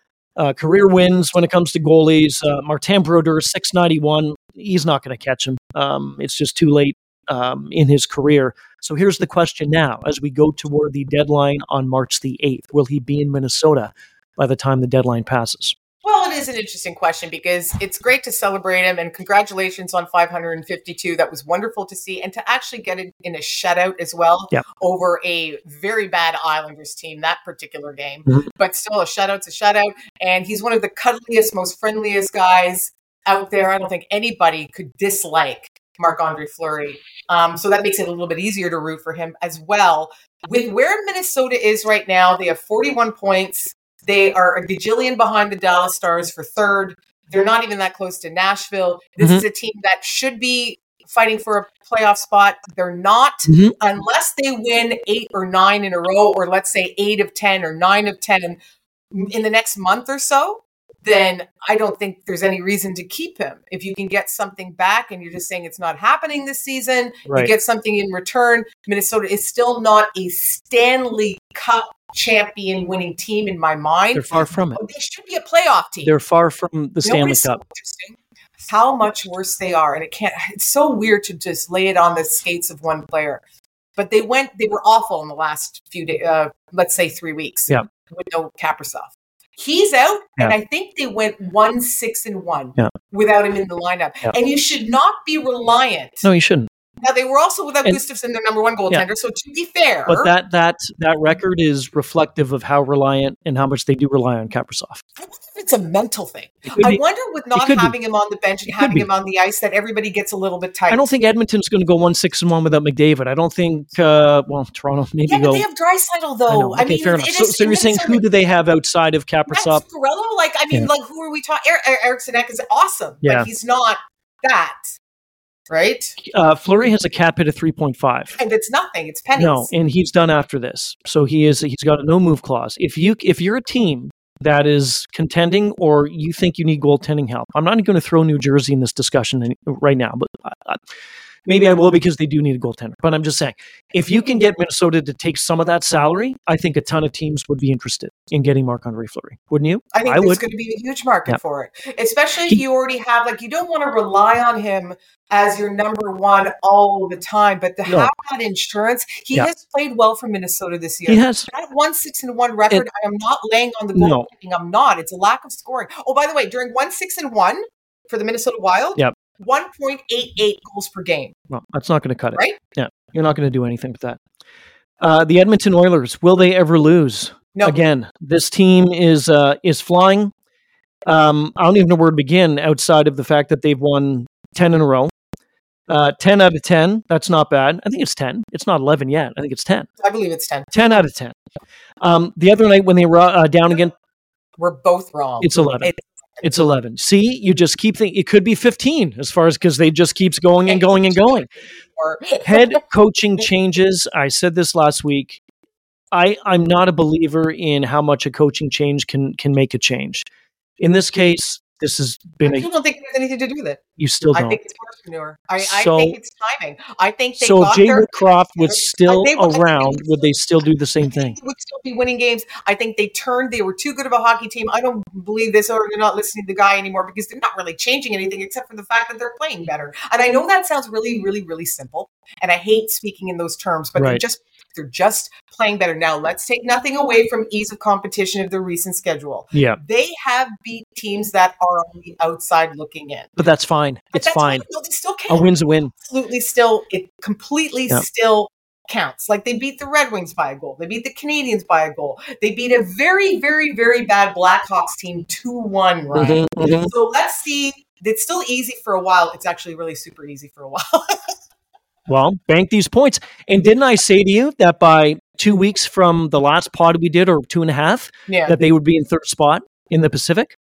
Career wins when it comes to goalies. Martin Brodeur, 691. He's not going to catch him. It's just too late in his career. So here's the question now. As we go toward the deadline on March the 8th, will he be in Minnesota by the time the deadline passes? Well, it is an interesting question because it's great to celebrate him, and congratulations on 552. That was wonderful to see, and to actually get it in a shutout as well over a very bad Islanders team, that particular game. But still, a shutout's a shutout, and he's one of the cuddliest, most friendliest guys out there. I don't think anybody could dislike Marc-Andre Fleury. So that makes it a little bit easier to root for him as well. With where Minnesota is right now, they have 41 points. They are a gajillion behind the Dallas Stars for third. They're not even that close to Nashville. This is a team that should be fighting for a playoff spot. They're not, unless they win 8 or 9 in a row, or let's say 8 of 10 or 9 of 10 in the next month or so. Then I don't think there's any reason to keep him. If you can get something back and you're just saying it's not happening this season, you get something in return. Minnesota is still not a Stanley Cup champion winning team in my mind. They're far from it. They should be a playoff team. They're far from the Stanley Cup. Interesting how much worse they are. And it's so weird to just lay it on the skates of one player. But they were awful in the last few days, let's say 3 weeks with no Kaprizov. He's out, and I think they went 1-6-1 without him in the lineup. And you should not be reliant. No, you shouldn't. Now, they were also without Gustafsson, their number one goaltender, so to be fair. But that record is reflective of how reliant and how much they do rely on Kaprizov. I wonder if it's a mental thing. I wonder with not having him on the bench and having him on the ice that everybody gets a little bit tight. I don't think Edmonton's going to go 1-6-1 without McDavid. I don't think, Toronto maybe go. Yeah, but they have Draisaitl, though. I mean, fair enough. So you're saying who do they have outside of Kaprizov? Zuccarello? Who are we talking? Eriksson Ek is awesome, but he's not that. Right? Fleury has a cap hit of 3.5. And it's nothing. It's pennies. No, and he's done after this. So he's got a no-move clause. If you're a team that is contending or you think you need goaltending help, I'm not going to throw New Jersey in this discussion right now, but maybe I will because they do need a goaltender. But I'm just saying, if you can get Minnesota to take some of that salary, I think a ton of teams would be interested in getting Marc-Andre Fleury. Wouldn't you? I think there's going to be a huge market for it, especially if you already have, you don't want to rely on him as your number one all the time, but to have that insurance, he has played well for Minnesota this year. He has. That 1-6-1 record, I am not laying on the goaltending. No. I'm not. It's a lack of scoring. Oh, by the way, during 1-6-1 for the Minnesota Wild, 1.88 goals per game. Well, that's not going to cut it. Right? Yeah. You're not going to do anything with that. The Edmonton Oilers, will they ever lose? No. Again, this team is flying. I don't even know where to begin outside of the fact that they've won 10 in a row. 10 out of 10. That's not bad. I think it's 10. It's not 11 yet. I think it's 10. I believe it's 10. 10 out of 10. The other night when they were down again, We're both wrong. it's 11. It's 11. See, you just keep thinking it could be 15 as far as because they just keeps going and going and going. Head coaching changes. I said this last week. I'm not a believer in how much a coaching change can make a change. In this case, this has been I don't think it has anything to do with it. You still don't. I think it's horse manure. I think it's timing. I think they so got if Jay their Woodcroft was still they would- around, would they still do the same thing? They would still be winning games. I think they were too good of a hockey team. I don't believe this, or they're not listening to the guy anymore because they're not really changing anything except for the fact that they're playing better. And I know that sounds really, really, really simple. And I hate speaking in those terms, but Right. they're just playing better. Now, let's take nothing away from ease of competition of the recent schedule. Yeah, They have beat teams that are on the outside looking in. but that's fine. But It's that's fine. fine. No, they still A can. win's a win. Absolutely still, it completely Yeah. still counts. Like they beat the Red Wings by a goal. They beat the Canadians by a goal. They beat a very, very, very bad Blackhawks team 2-1, right? Mhm. So let's see. It's still easy for a while. It's actually really super easy for a while. Well, bank these points. And didn't I say to you that by 2 weeks from the last pod we did, or 2.5, Yeah. that they would be in third spot in the Pacific?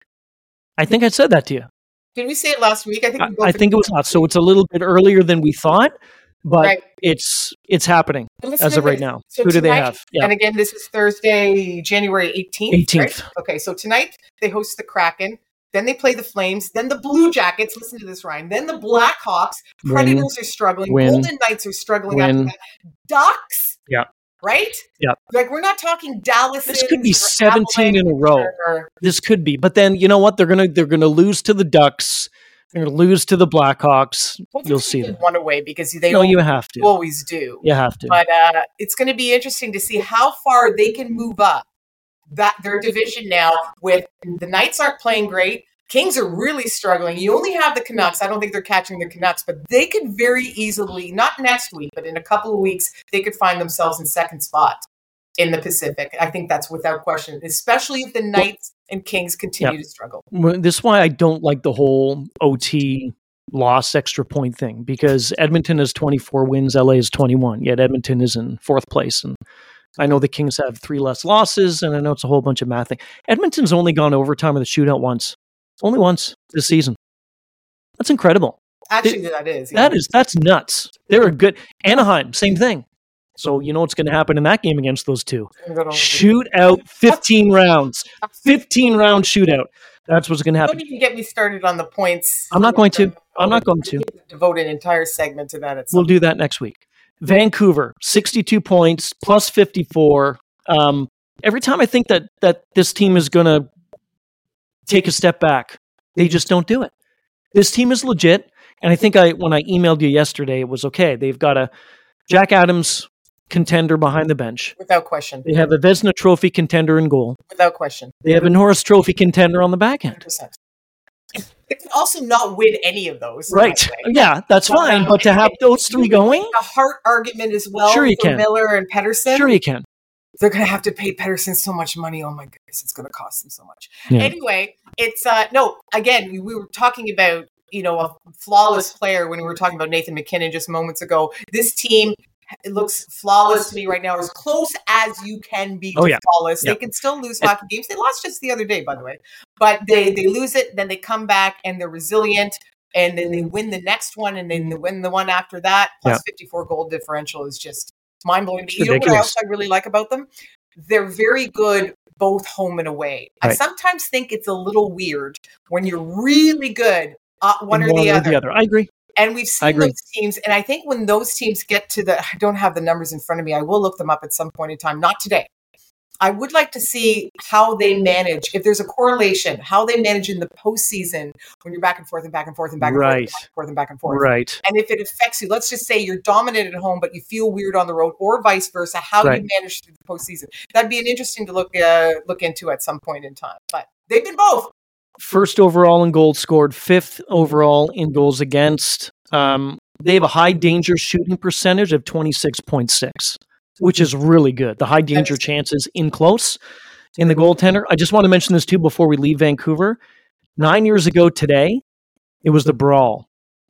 I think I said that to you. Did we say it last week? I think it was not. So it's a little bit earlier than we thought, but Right. it's happening But listen as to of right this. now. So Who do they tonight- have? Yeah. And again, this is Thursday, January 18th. 18th. Right? Okay, so tonight they host the Kraken. Then they play the Flames. Then the Blue Jackets. Listen to this, Ryan. Then the Blackhawks. Win. Predators are struggling. Win. Golden Knights are struggling Win. after that. Ducks. Yeah. Right? Yeah. Like we're not talking Dallas. This could be 17 in a row. Or, This could be. But then, you know what? They're gonna lose to the Ducks. They're going to lose to the Blackhawks. well, You'll see them them. one away because they No, you have to. always do. You have to. But it's going to be interesting to see how far they can move up their division now. With the Knights aren't playing great. Kings are really struggling. You only have the Canucks. I don't think they're catching the Canucks, but they could very easily, not next week, but in a couple of weeks, they could find themselves in second spot in the Pacific. I think that's without question, especially if the Knights and Kings continue to struggle. Well, this is why I don't like the whole OT loss extra point thing, because Edmonton has 24 wins, LA is 21, yet Edmonton is in fourth place. And I know the Kings have 3 less losses, and I know it's a whole bunch of math thing. Edmonton's only gone overtime with a shootout once. Only once this season. That's incredible. Actually, that is. Yeah. That's nuts. They're a good Anaheim, same thing. So you know what's going to happen in that game against those two? Shootout, 15 rounds. 15 round shootout. That's what's going to happen. Don't even get me started on the points. I'm not going to. I'm not going to. Devote an entire segment to that. We'll do that next week. Vancouver, 62 points, plus 54. Every time I think that this team is going to take a step back, they just don't do it. This team is legit. And I think when I emailed you yesterday, it was okay. They've got a Jack Adams contender behind the bench. Without question. They have a Vezina Trophy contender in goal. Without question. They have a Norris Trophy contender on the back end. 100%. They can also not win any of those. Right. Yeah, that's fine. But to have those three going, a heart argument as well. Sure you for can. Miller and Pettersson. sure you can. They're going to have to pay Pettersson so much money. Oh my goodness, it's going to cost them so much. Yeah. Anyway, it's no. Again, we were talking about a flawless player when we were talking about Nathan McKinnon just moments ago. This team. It looks flawless to me right now, as close as you can be to flawless. Yeah. They can still lose hockey games. They lost just the other day, by the way. But they lose it, then they come back, and they're resilient, and then they win the next one, and then they win the one after that. Plus 54 goal differential is just mind-blowing. It's You know what ridiculous. else I really like about them? They're very good both home and away. I Right. sometimes think it's a little weird when you're really good one or the other. I agree. And we've I seen agree. those teams, and I think when those teams get to I don't have the numbers in front of me. I will look them up at some point in time. Not today. I would like to see how they manage, if there's a correlation, how they manage in the postseason when you're back and forth and back and forth and back and Right. forth and back and forth. Right. And if it affects you, let's just say you're dominant at home, but you feel weird on the road, or vice versa, how Right. you manage through the postseason. That'd be an interesting to look into at some point in time. But they've been both. First overall in goals scored, 5th overall in goals against. They have a high danger shooting percentage of 26.6, which is really good. The high danger chances in close in the goaltender. I just want to mention this too before we leave Vancouver. 9 years ago today, it was the Brawl.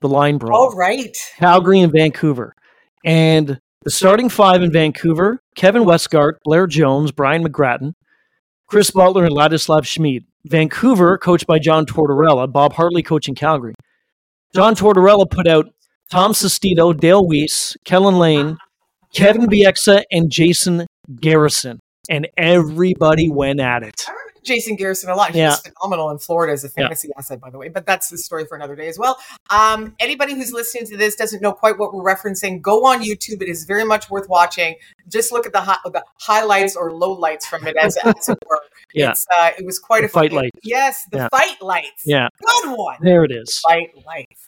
the line brawl. Oh, right. Calgary and Vancouver. And the starting five in Vancouver, Kevin Westgart, Blair Jones, Brian McGrattan, Chris Butler, and Ladislav Schmid. Vancouver, coached by John Tortorella, Bob Hartley coaching Calgary. John Tortorella put out Tom Sestito, Dale Weiss, Kellen Lane, Kevin Bieksa, and Jason Garrison. And everybody went at it. I remember Jason Garrison a lot. He was phenomenal in Florida as a fantasy asset, by the way, but that's the story for another day as well. Anybody who's listening to this doesn't know quite what we're referencing, go on YouTube. It is very much worth watching. Just look at the highlights or lowlights from it as it were. Yeah. It was quite a fight light. Yes, the fight lights. Yeah. Good one. There it is. Fight lights.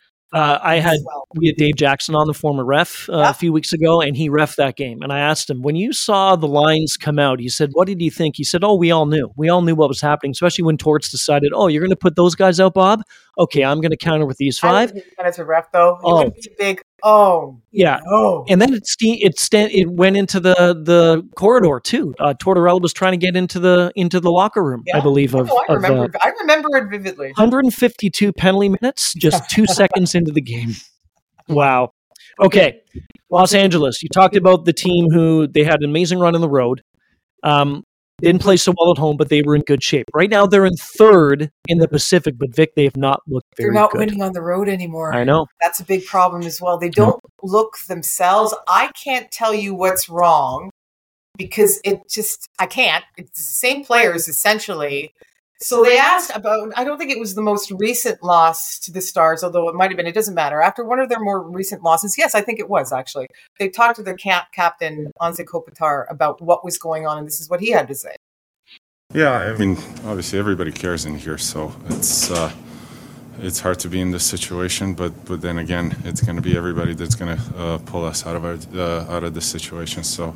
We had Dave Jackson on, the former ref, a few weeks ago, and he reffed that game. And I asked him, when you saw the lines come out, he said, what did you think? He said, we all knew. We all knew what was happening, especially when Torts decided, you're going to put those guys out, Bob? Okay, I'm going to counter with these five. As a ref, though, it would be a big, yeah. No. And then it went into the corridor, too. Tortorella was trying to get into the locker room, I believe. I remember it vividly. 152 penalty minutes, just 2 seconds into the game. Wow. Okay. Los Angeles. You talked about the team who they had an amazing run on the road. Didn't play so well at home, but they were in good shape. Right now, they're in third in the Pacific, but Vic, they have not looked very good. They're not winning on the road anymore. I know. That's a big problem as well. They don't look themselves. I can't tell you what's wrong because I can't. It's the same players, essentially. So they asked about, I don't think it was the most recent loss to the Stars, although it might have been, it doesn't matter. After one of their more recent losses, yes, I think it was actually. They talked to their captain, Anze Kopitar, about what was going on, and this is what he had to say. Yeah, I mean, obviously everybody cares in here, so it's hard to be in this situation, but then again, it's going to be everybody that's going to pull us out of this situation. So,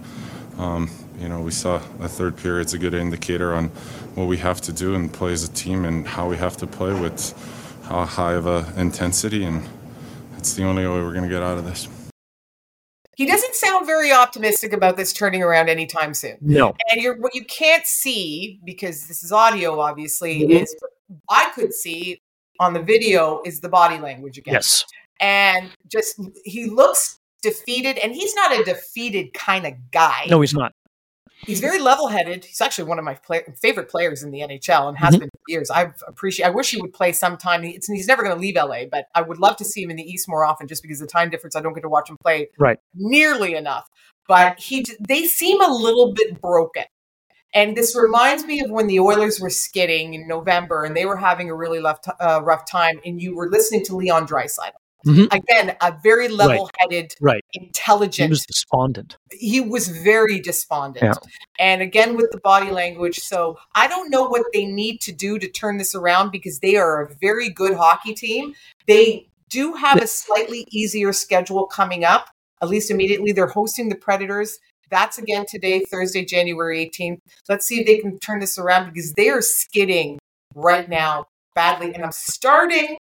we saw a third period's a good indicator on what we have to do and play as a team and how we have to play with how high of a intensity, and it's the only way we're going to get out of this. He doesn't sound very optimistic about this turning around anytime soon. No. And what you can't see, because this is audio, obviously, is I could see on the video is the body language again. Yes. And just he looks defeated, and he's not a defeated kind of guy. No, he's not. He's very level-headed. He's actually one of my favorite players in the NHL and has been for years. I wish he would play sometime. He's never going to leave LA, but I would love to see him in the East more often just because of the time difference. I don't get to watch him play nearly enough. But they seem a little bit broken. And this reminds me of when the Oilers were skidding in November and they were having a really rough time, and you were listening to Leon Draisaitl. Mm-hmm. Again, a very level-headed, intelligent. He was despondent. He was very despondent. Yeah. And again, with the body language. So I don't know what they need to do to turn this around because they are a very good hockey team. They do have a slightly easier schedule coming up, at least immediately. They're hosting the Predators. That's again today, Thursday, January 18th. Let's see if they can turn this around because they are skidding right now badly. And I'm starting,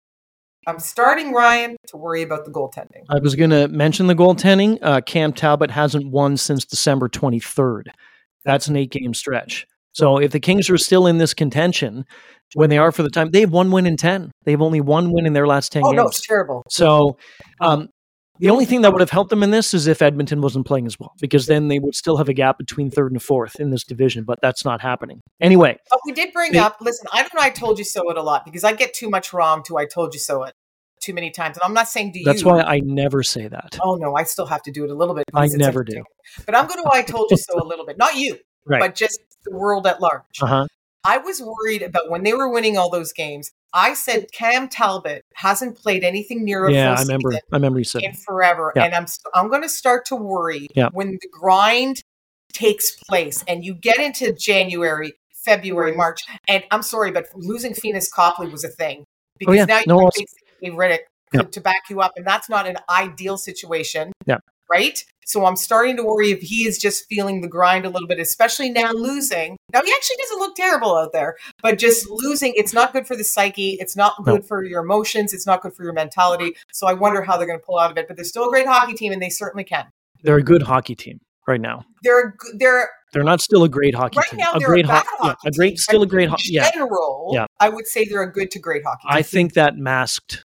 Ryan, to worry about the goaltending. I was going to mention the goaltending. Cam Talbot hasn't won since December 23rd. That's an 8-game stretch. So if the Kings are still in this contention, when they are for the time, they have 1 win in 10. They have only 1 win in their last 10 games. Oh, no, it's terrible. So the only thing that would have helped them in this is if Edmonton wasn't playing as well, because then they would still have a gap between third and fourth in this division, but that's not happening. Anyway. But we did bring up, listen, I don't know I told you so it a lot, because I get too much wrong to I told you so it too many times. And I'm not saying to you. That's why I never say that. Oh, no, I still have to do it a little bit. I never do. But I'm going to I told you so a little bit. Not you, but just the world at large. Uh-huh. I was worried about when they were winning all those games. I said Cam Talbot hasn't played anything near a full season. I remember you said in forever, and I'm going to start to worry when the grind takes place and you get into January, February, March. And I'm sorry, but losing Phoenix Copley was a thing because now you have Riddick to back you up, and that's not an ideal situation. Yeah. Right? So I'm starting to worry if he is just feeling the grind a little bit, especially now losing. Now, he actually doesn't look terrible out there, but just losing, it's not good for the psyche. It's not good for your emotions. It's not good for your mentality. So I wonder how they're going to pull out of it. But they're still a great hockey team, and they certainly can. They're a good hockey team right now. They're not still a great hockey team. Right now, they're a bad hockey team. Still a great hockey. In general, I would say they're a good to great hockey team. I think that masked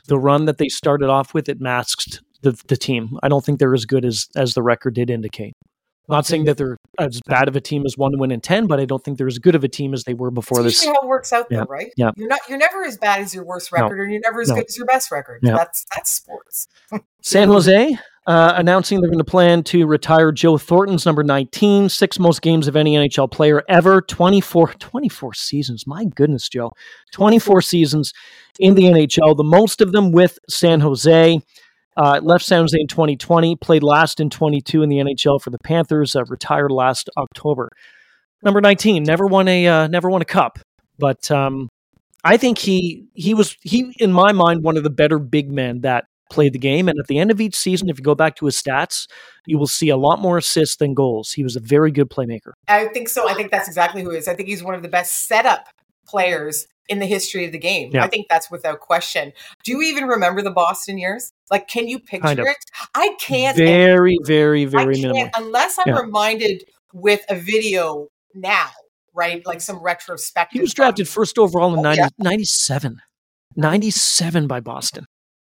the run that they started off with, it masked the team. I don't think they're as good as the record did indicate. Not saying that they're as bad of a team as 1-10, but I don't think they're as good of a team as they were before That's this. usually how it works out, though, Yeah. right? Yeah. You're never as bad as your worst record, and you're never as No. good as your best record. Yeah. That's sports. San Jose announcing they're going to plan to retire Joe Thornton's number 19, 6 most games of any NHL player ever, 24 seasons. My goodness, Joe. 24 seasons in the NHL, the most of them with San Jose. Left San Jose in 2020, played last in 22 in the NHL for the Panthers, retired last October. Number 19, never won a cup, but I think he was in my mind one of the better big men that played the game. And at the end of each season, if you go back to his stats, you will see a lot more assists than goals. He was a very good playmaker. I think so. I think that's exactly who he is. I think he's one of the best setup players in the history of the game. Yeah. I think that's without question. Do you even remember the Boston years? Like, can you picture Kind of. it? I can't. Very, very, I very can't minimal. unless I'm Yeah. reminded with a video now, right? Like some retrospective. He was drafted first overall in Oh, yeah. 97. 97 by Boston.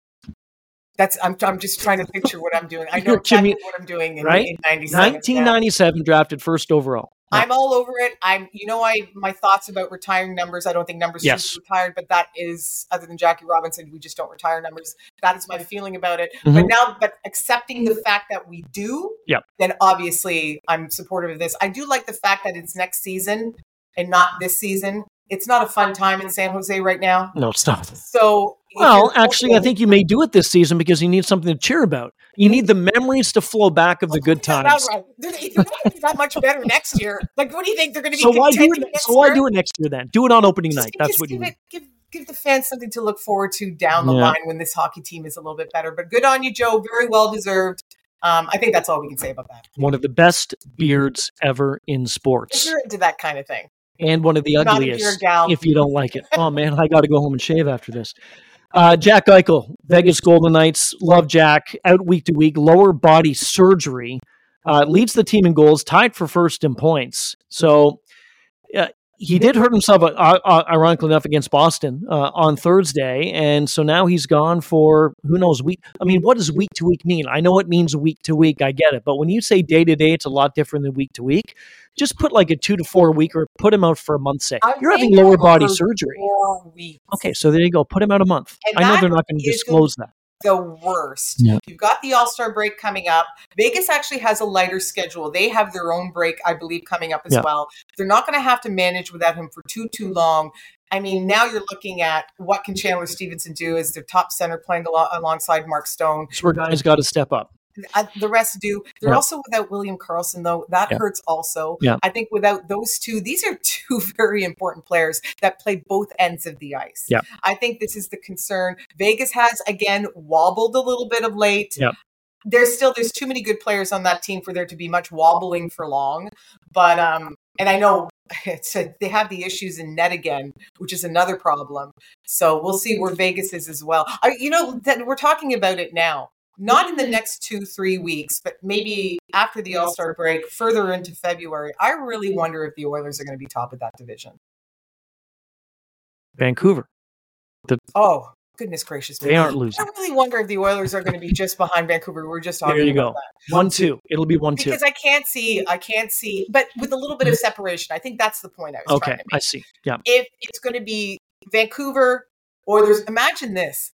I'm just trying to picture what I'm doing. I know You're exactly Jimmy- what I'm doing in, right? in 97. 1997, drafted first overall. Yeah. I'm all over it. My thoughts about retiring numbers. I don't think numbers Yes. should be retired, but that is, other than Jackie Robinson, we just don't retire numbers. That is my feeling about it. Mhm. But accepting the fact that we do, Yep. then obviously I'm supportive of this. I do like the fact that it's next season and not this season. It's not a fun time in San Jose right now. No, stop. So, if Well, you're actually, I hoping- think you may do it this season because you need something to cheer about. You need the memories to flow back of the good Yeah, times. right. They're not going to be that much better next year. Like, what do you think they're going to be? So why do contending it? next So why year? do it next year then? Do it on opening night. That's Just what you give need. give the fans something to look forward to down the Yeah. line when this hockey team is a little bit better. But good on you, Joe. Very well deserved. I think that's all we can say about that. One of the best beards ever in If sports, you're into that kind of thing, and one of the not a beer ugliest. gal. If you don't like it, oh man, I got to go home and shave after this. Jack Eichel, Vegas Golden Knights, love Jack. Out week to week, lower body surgery, leads the team in goals, tied for first in points. So he did hurt himself, ironically enough, against Boston on Thursday, and so now he's gone for who knows week. I mean, what does week to week mean? I know it means week to week. I get it, but when you say day to day, it's a lot different than week to week. Just put like a 2 to 4 week, or put him out for a month. Say I'm you're having thinking lower body over surgery. 4 weeks. Okay, so there you go. Put him out a month. And I know that they're not going to is disclose that. The worst. Yeah. You've got the All-Star break coming up. Vegas actually has a lighter schedule. They have their own break, I believe, coming up as Yeah. well. They're not going to have to manage without him for too long. I mean, now you're looking at what can Chandler Stevenson do as their top center playing alongside Mark Stone. So our guys got to step up. The rest do. They're Yeah. also without William Karlsson, though. That Yeah. hurts also. Yeah. I think without those two, these are two very important players that play both ends of the ice. Yeah. I think this is the concern. Vegas has, again, wobbled a little bit of late. Yeah. There's too many good players on that team for there to be much wobbling for long. But, and I know they have the issues in net again, which is another problem. So we'll see where Vegas is as well. That we're talking about it now. Not in the next 2-3 weeks, but maybe after the All-Star break, further into February. I really wonder if the Oilers are going to be top of that division. Vancouver. Oh, goodness gracious. They aren't losing. I really wonder if the Oilers are going to be just behind Vancouver. We were just talking There you about go. that. 1-2. It'll be 1-2. Because I can't see, but with a little bit of separation. I think that's the point I was Okay, trying to make. I see. Yeah. If it's going to be Vancouver, Oilers, imagine this.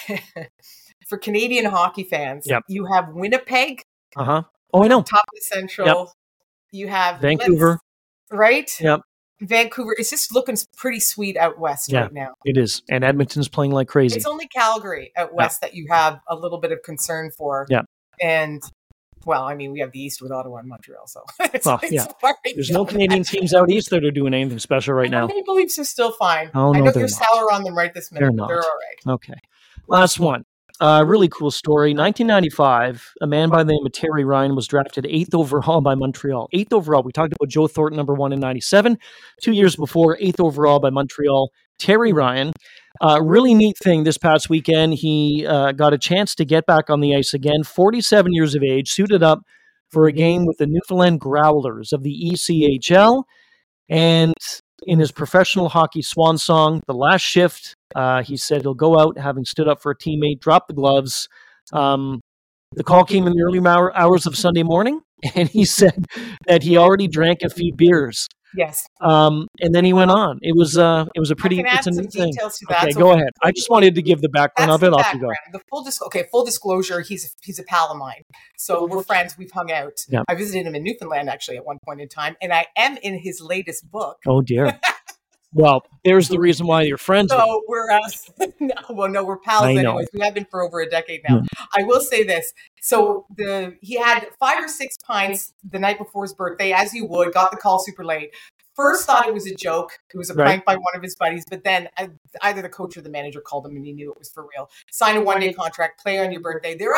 For Canadian hockey fans, Yep. you have Winnipeg, Uh-huh. Oh, I know. top of the Central. Yep. You have Vancouver. right? Yep. Vancouver. It's just looking pretty sweet out west Yeah. right now. It is. And Edmonton's playing like crazy. It's only Calgary out west that you have a little bit of concern for. Yeah. And well, I mean, we have the East with Ottawa and Montreal, so it's, Well, it's yeah. far There's no Canadian teams out east that are doing anything special right now. Maple Leafs are still fine. Oh, I no, know they're you're not. sour on them right this minute. They're but not. They're all right. Okay. Last one. Really cool story. 1995, a man by the name of Terry Ryan was drafted 8th overall by Montreal. 8th overall. We talked about Joe Thornton, number 1 in 97. 2 years before, 8th overall by Montreal. Terry Ryan. Really neat thing this past weekend. He got a chance to get back on the ice again. 47 years of age, suited up for a game with the Newfoundland Growlers of the ECHL. And in his professional hockey swan song, the last shift. He said he'll go out having stood up for a teammate, drop the gloves. The call came in the early hours of Sunday morning, and he said that he already drank a few beers. Yes. And then he went on. It was a pretty, I can add it's a some neat thing. details to that. Okay, So go ahead. I just wanted to give the background of it. Off you go. The full disclosure, he's a pal of mine. So we're friends. We've hung out. Yeah. I visited him in Newfoundland actually at one point in time, and I am in his latest book. Oh dear. Well, there's the reason why you're friends. So we're we're pals anyways. We have been for over a decade now. I will say this. So he had 5 or 6 pints the night before his birthday, as you would, got the call super late. First thought it was a joke. It was a prank by one of his buddies, but then either the coach or the manager called him and he knew it was for real. Sign a 1-day contract, play on your birthday. There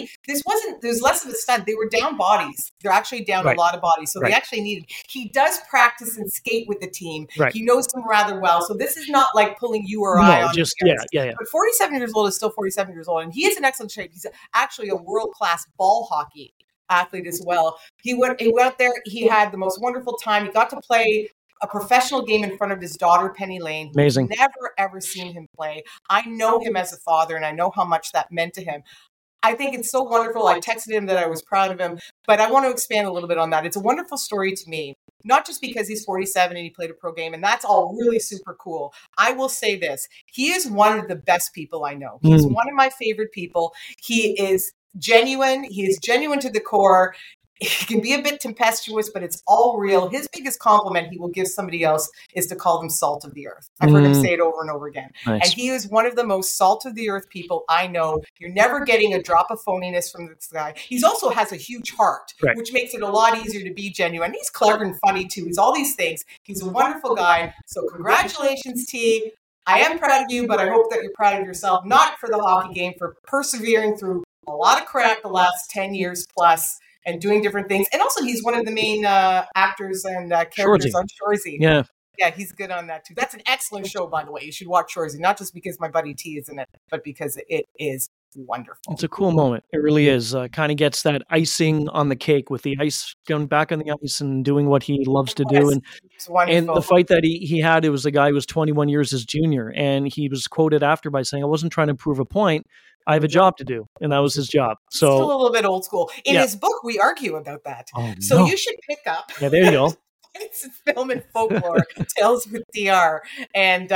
was less of a stunt. They were down bodies. They're actually down a lot of bodies. So they actually he does practice and skate with the team. Right. He knows them rather well. So this is not like pulling you or I on just, the yeah. But 47 years old is still 47 years old. And he is in excellent shape. He's actually a world-class ball hockey athlete as well. He went out there. He had the most wonderful time. He got to play a professional game in front of his daughter, Penny Lane. Amazing. Never, ever seen him play. I know him as a father, and I know how much that meant to him. I think it's so wonderful. I texted him that I was proud of him, but I want to expand a little bit on that. It's a wonderful story to me, not just because he's 47 and he played a pro game, and that's all really super cool. I will say this. He is one of the best people I know. He's one of my favorite people. He is genuine. He is genuine to the core. He can be a bit tempestuous, but it's all real. His biggest compliment he will give somebody else is to call them salt of the earth. I've heard him say it over and over again. Nice. And he is one of the most salt of the earth people I know. You're never getting a drop of phoniness from this guy. He also has a huge heart, which makes it a lot easier to be genuine. He's clever and funny too. He's all these things. He's a wonderful guy. So congratulations, T. I am proud of you, but I hope that you're proud of yourself, not for the hockey game, for persevering through a lot of crap the last 10 years plus. And doing different things. And also, he's one of the main actors and characters on Shoresy. Yeah. Yeah, he's good on that, too. That's an excellent show, by the way. You should watch Shoresy, not just because my buddy T is in it, but because it is wonderful. It's a cool moment. It really is. Kind of gets that icing on the cake with the ice, going back on the ice and doing what he loves to do. And the fight that he had, it was a guy who was 21 years his junior. And he was quoted after by saying, I wasn't trying to prove a point. I have a job to do. And that was his job. So still a little bit old school. In his book, we argue about that. You should pick up. Yeah, there you go. It's film and folklore, Tales with DR. And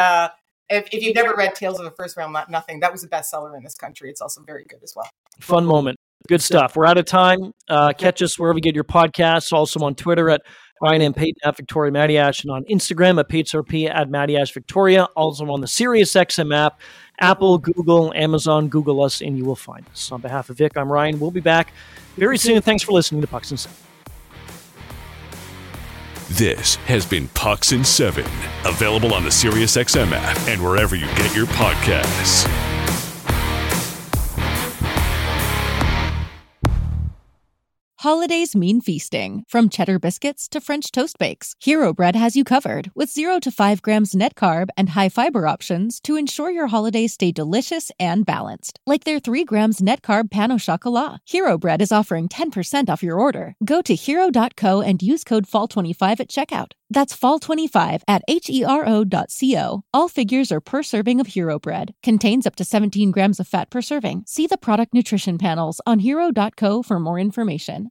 if you've never read Tales of a First Round Nothing, that was a bestseller in this country. It's also very good as well. Fun moment. Good stuff. We're out of time. Catch us wherever you get your podcasts. Also on Twitter at Ryan and Peyton at Victoria Matiash, and on Instagram at PatesRP at Matiash Victoria. Also on the SiriusXM app, Apple, Google, Amazon. Google us and you will find us. On behalf of Vic, I'm Ryan. We'll be back very soon. Thanks for listening to Pucks and 7. This has been Pucks and 7, available on the SiriusXM app and wherever you get your podcasts. Holidays mean feasting. From cheddar biscuits to French toast bakes, Hero Bread has you covered with 0 to 5 grams net carb and high fiber options to ensure your holidays stay delicious and balanced. Like their 3 grams net carb pan au chocolat. Hero Bread is offering 10% off your order. Go to hero.co and use code FALL25 at checkout. That's fall25 at hero.co. All figures are per serving of Hero Bread. Contains up to 17 grams of fat per serving. See the product nutrition panels on hero.co for more information.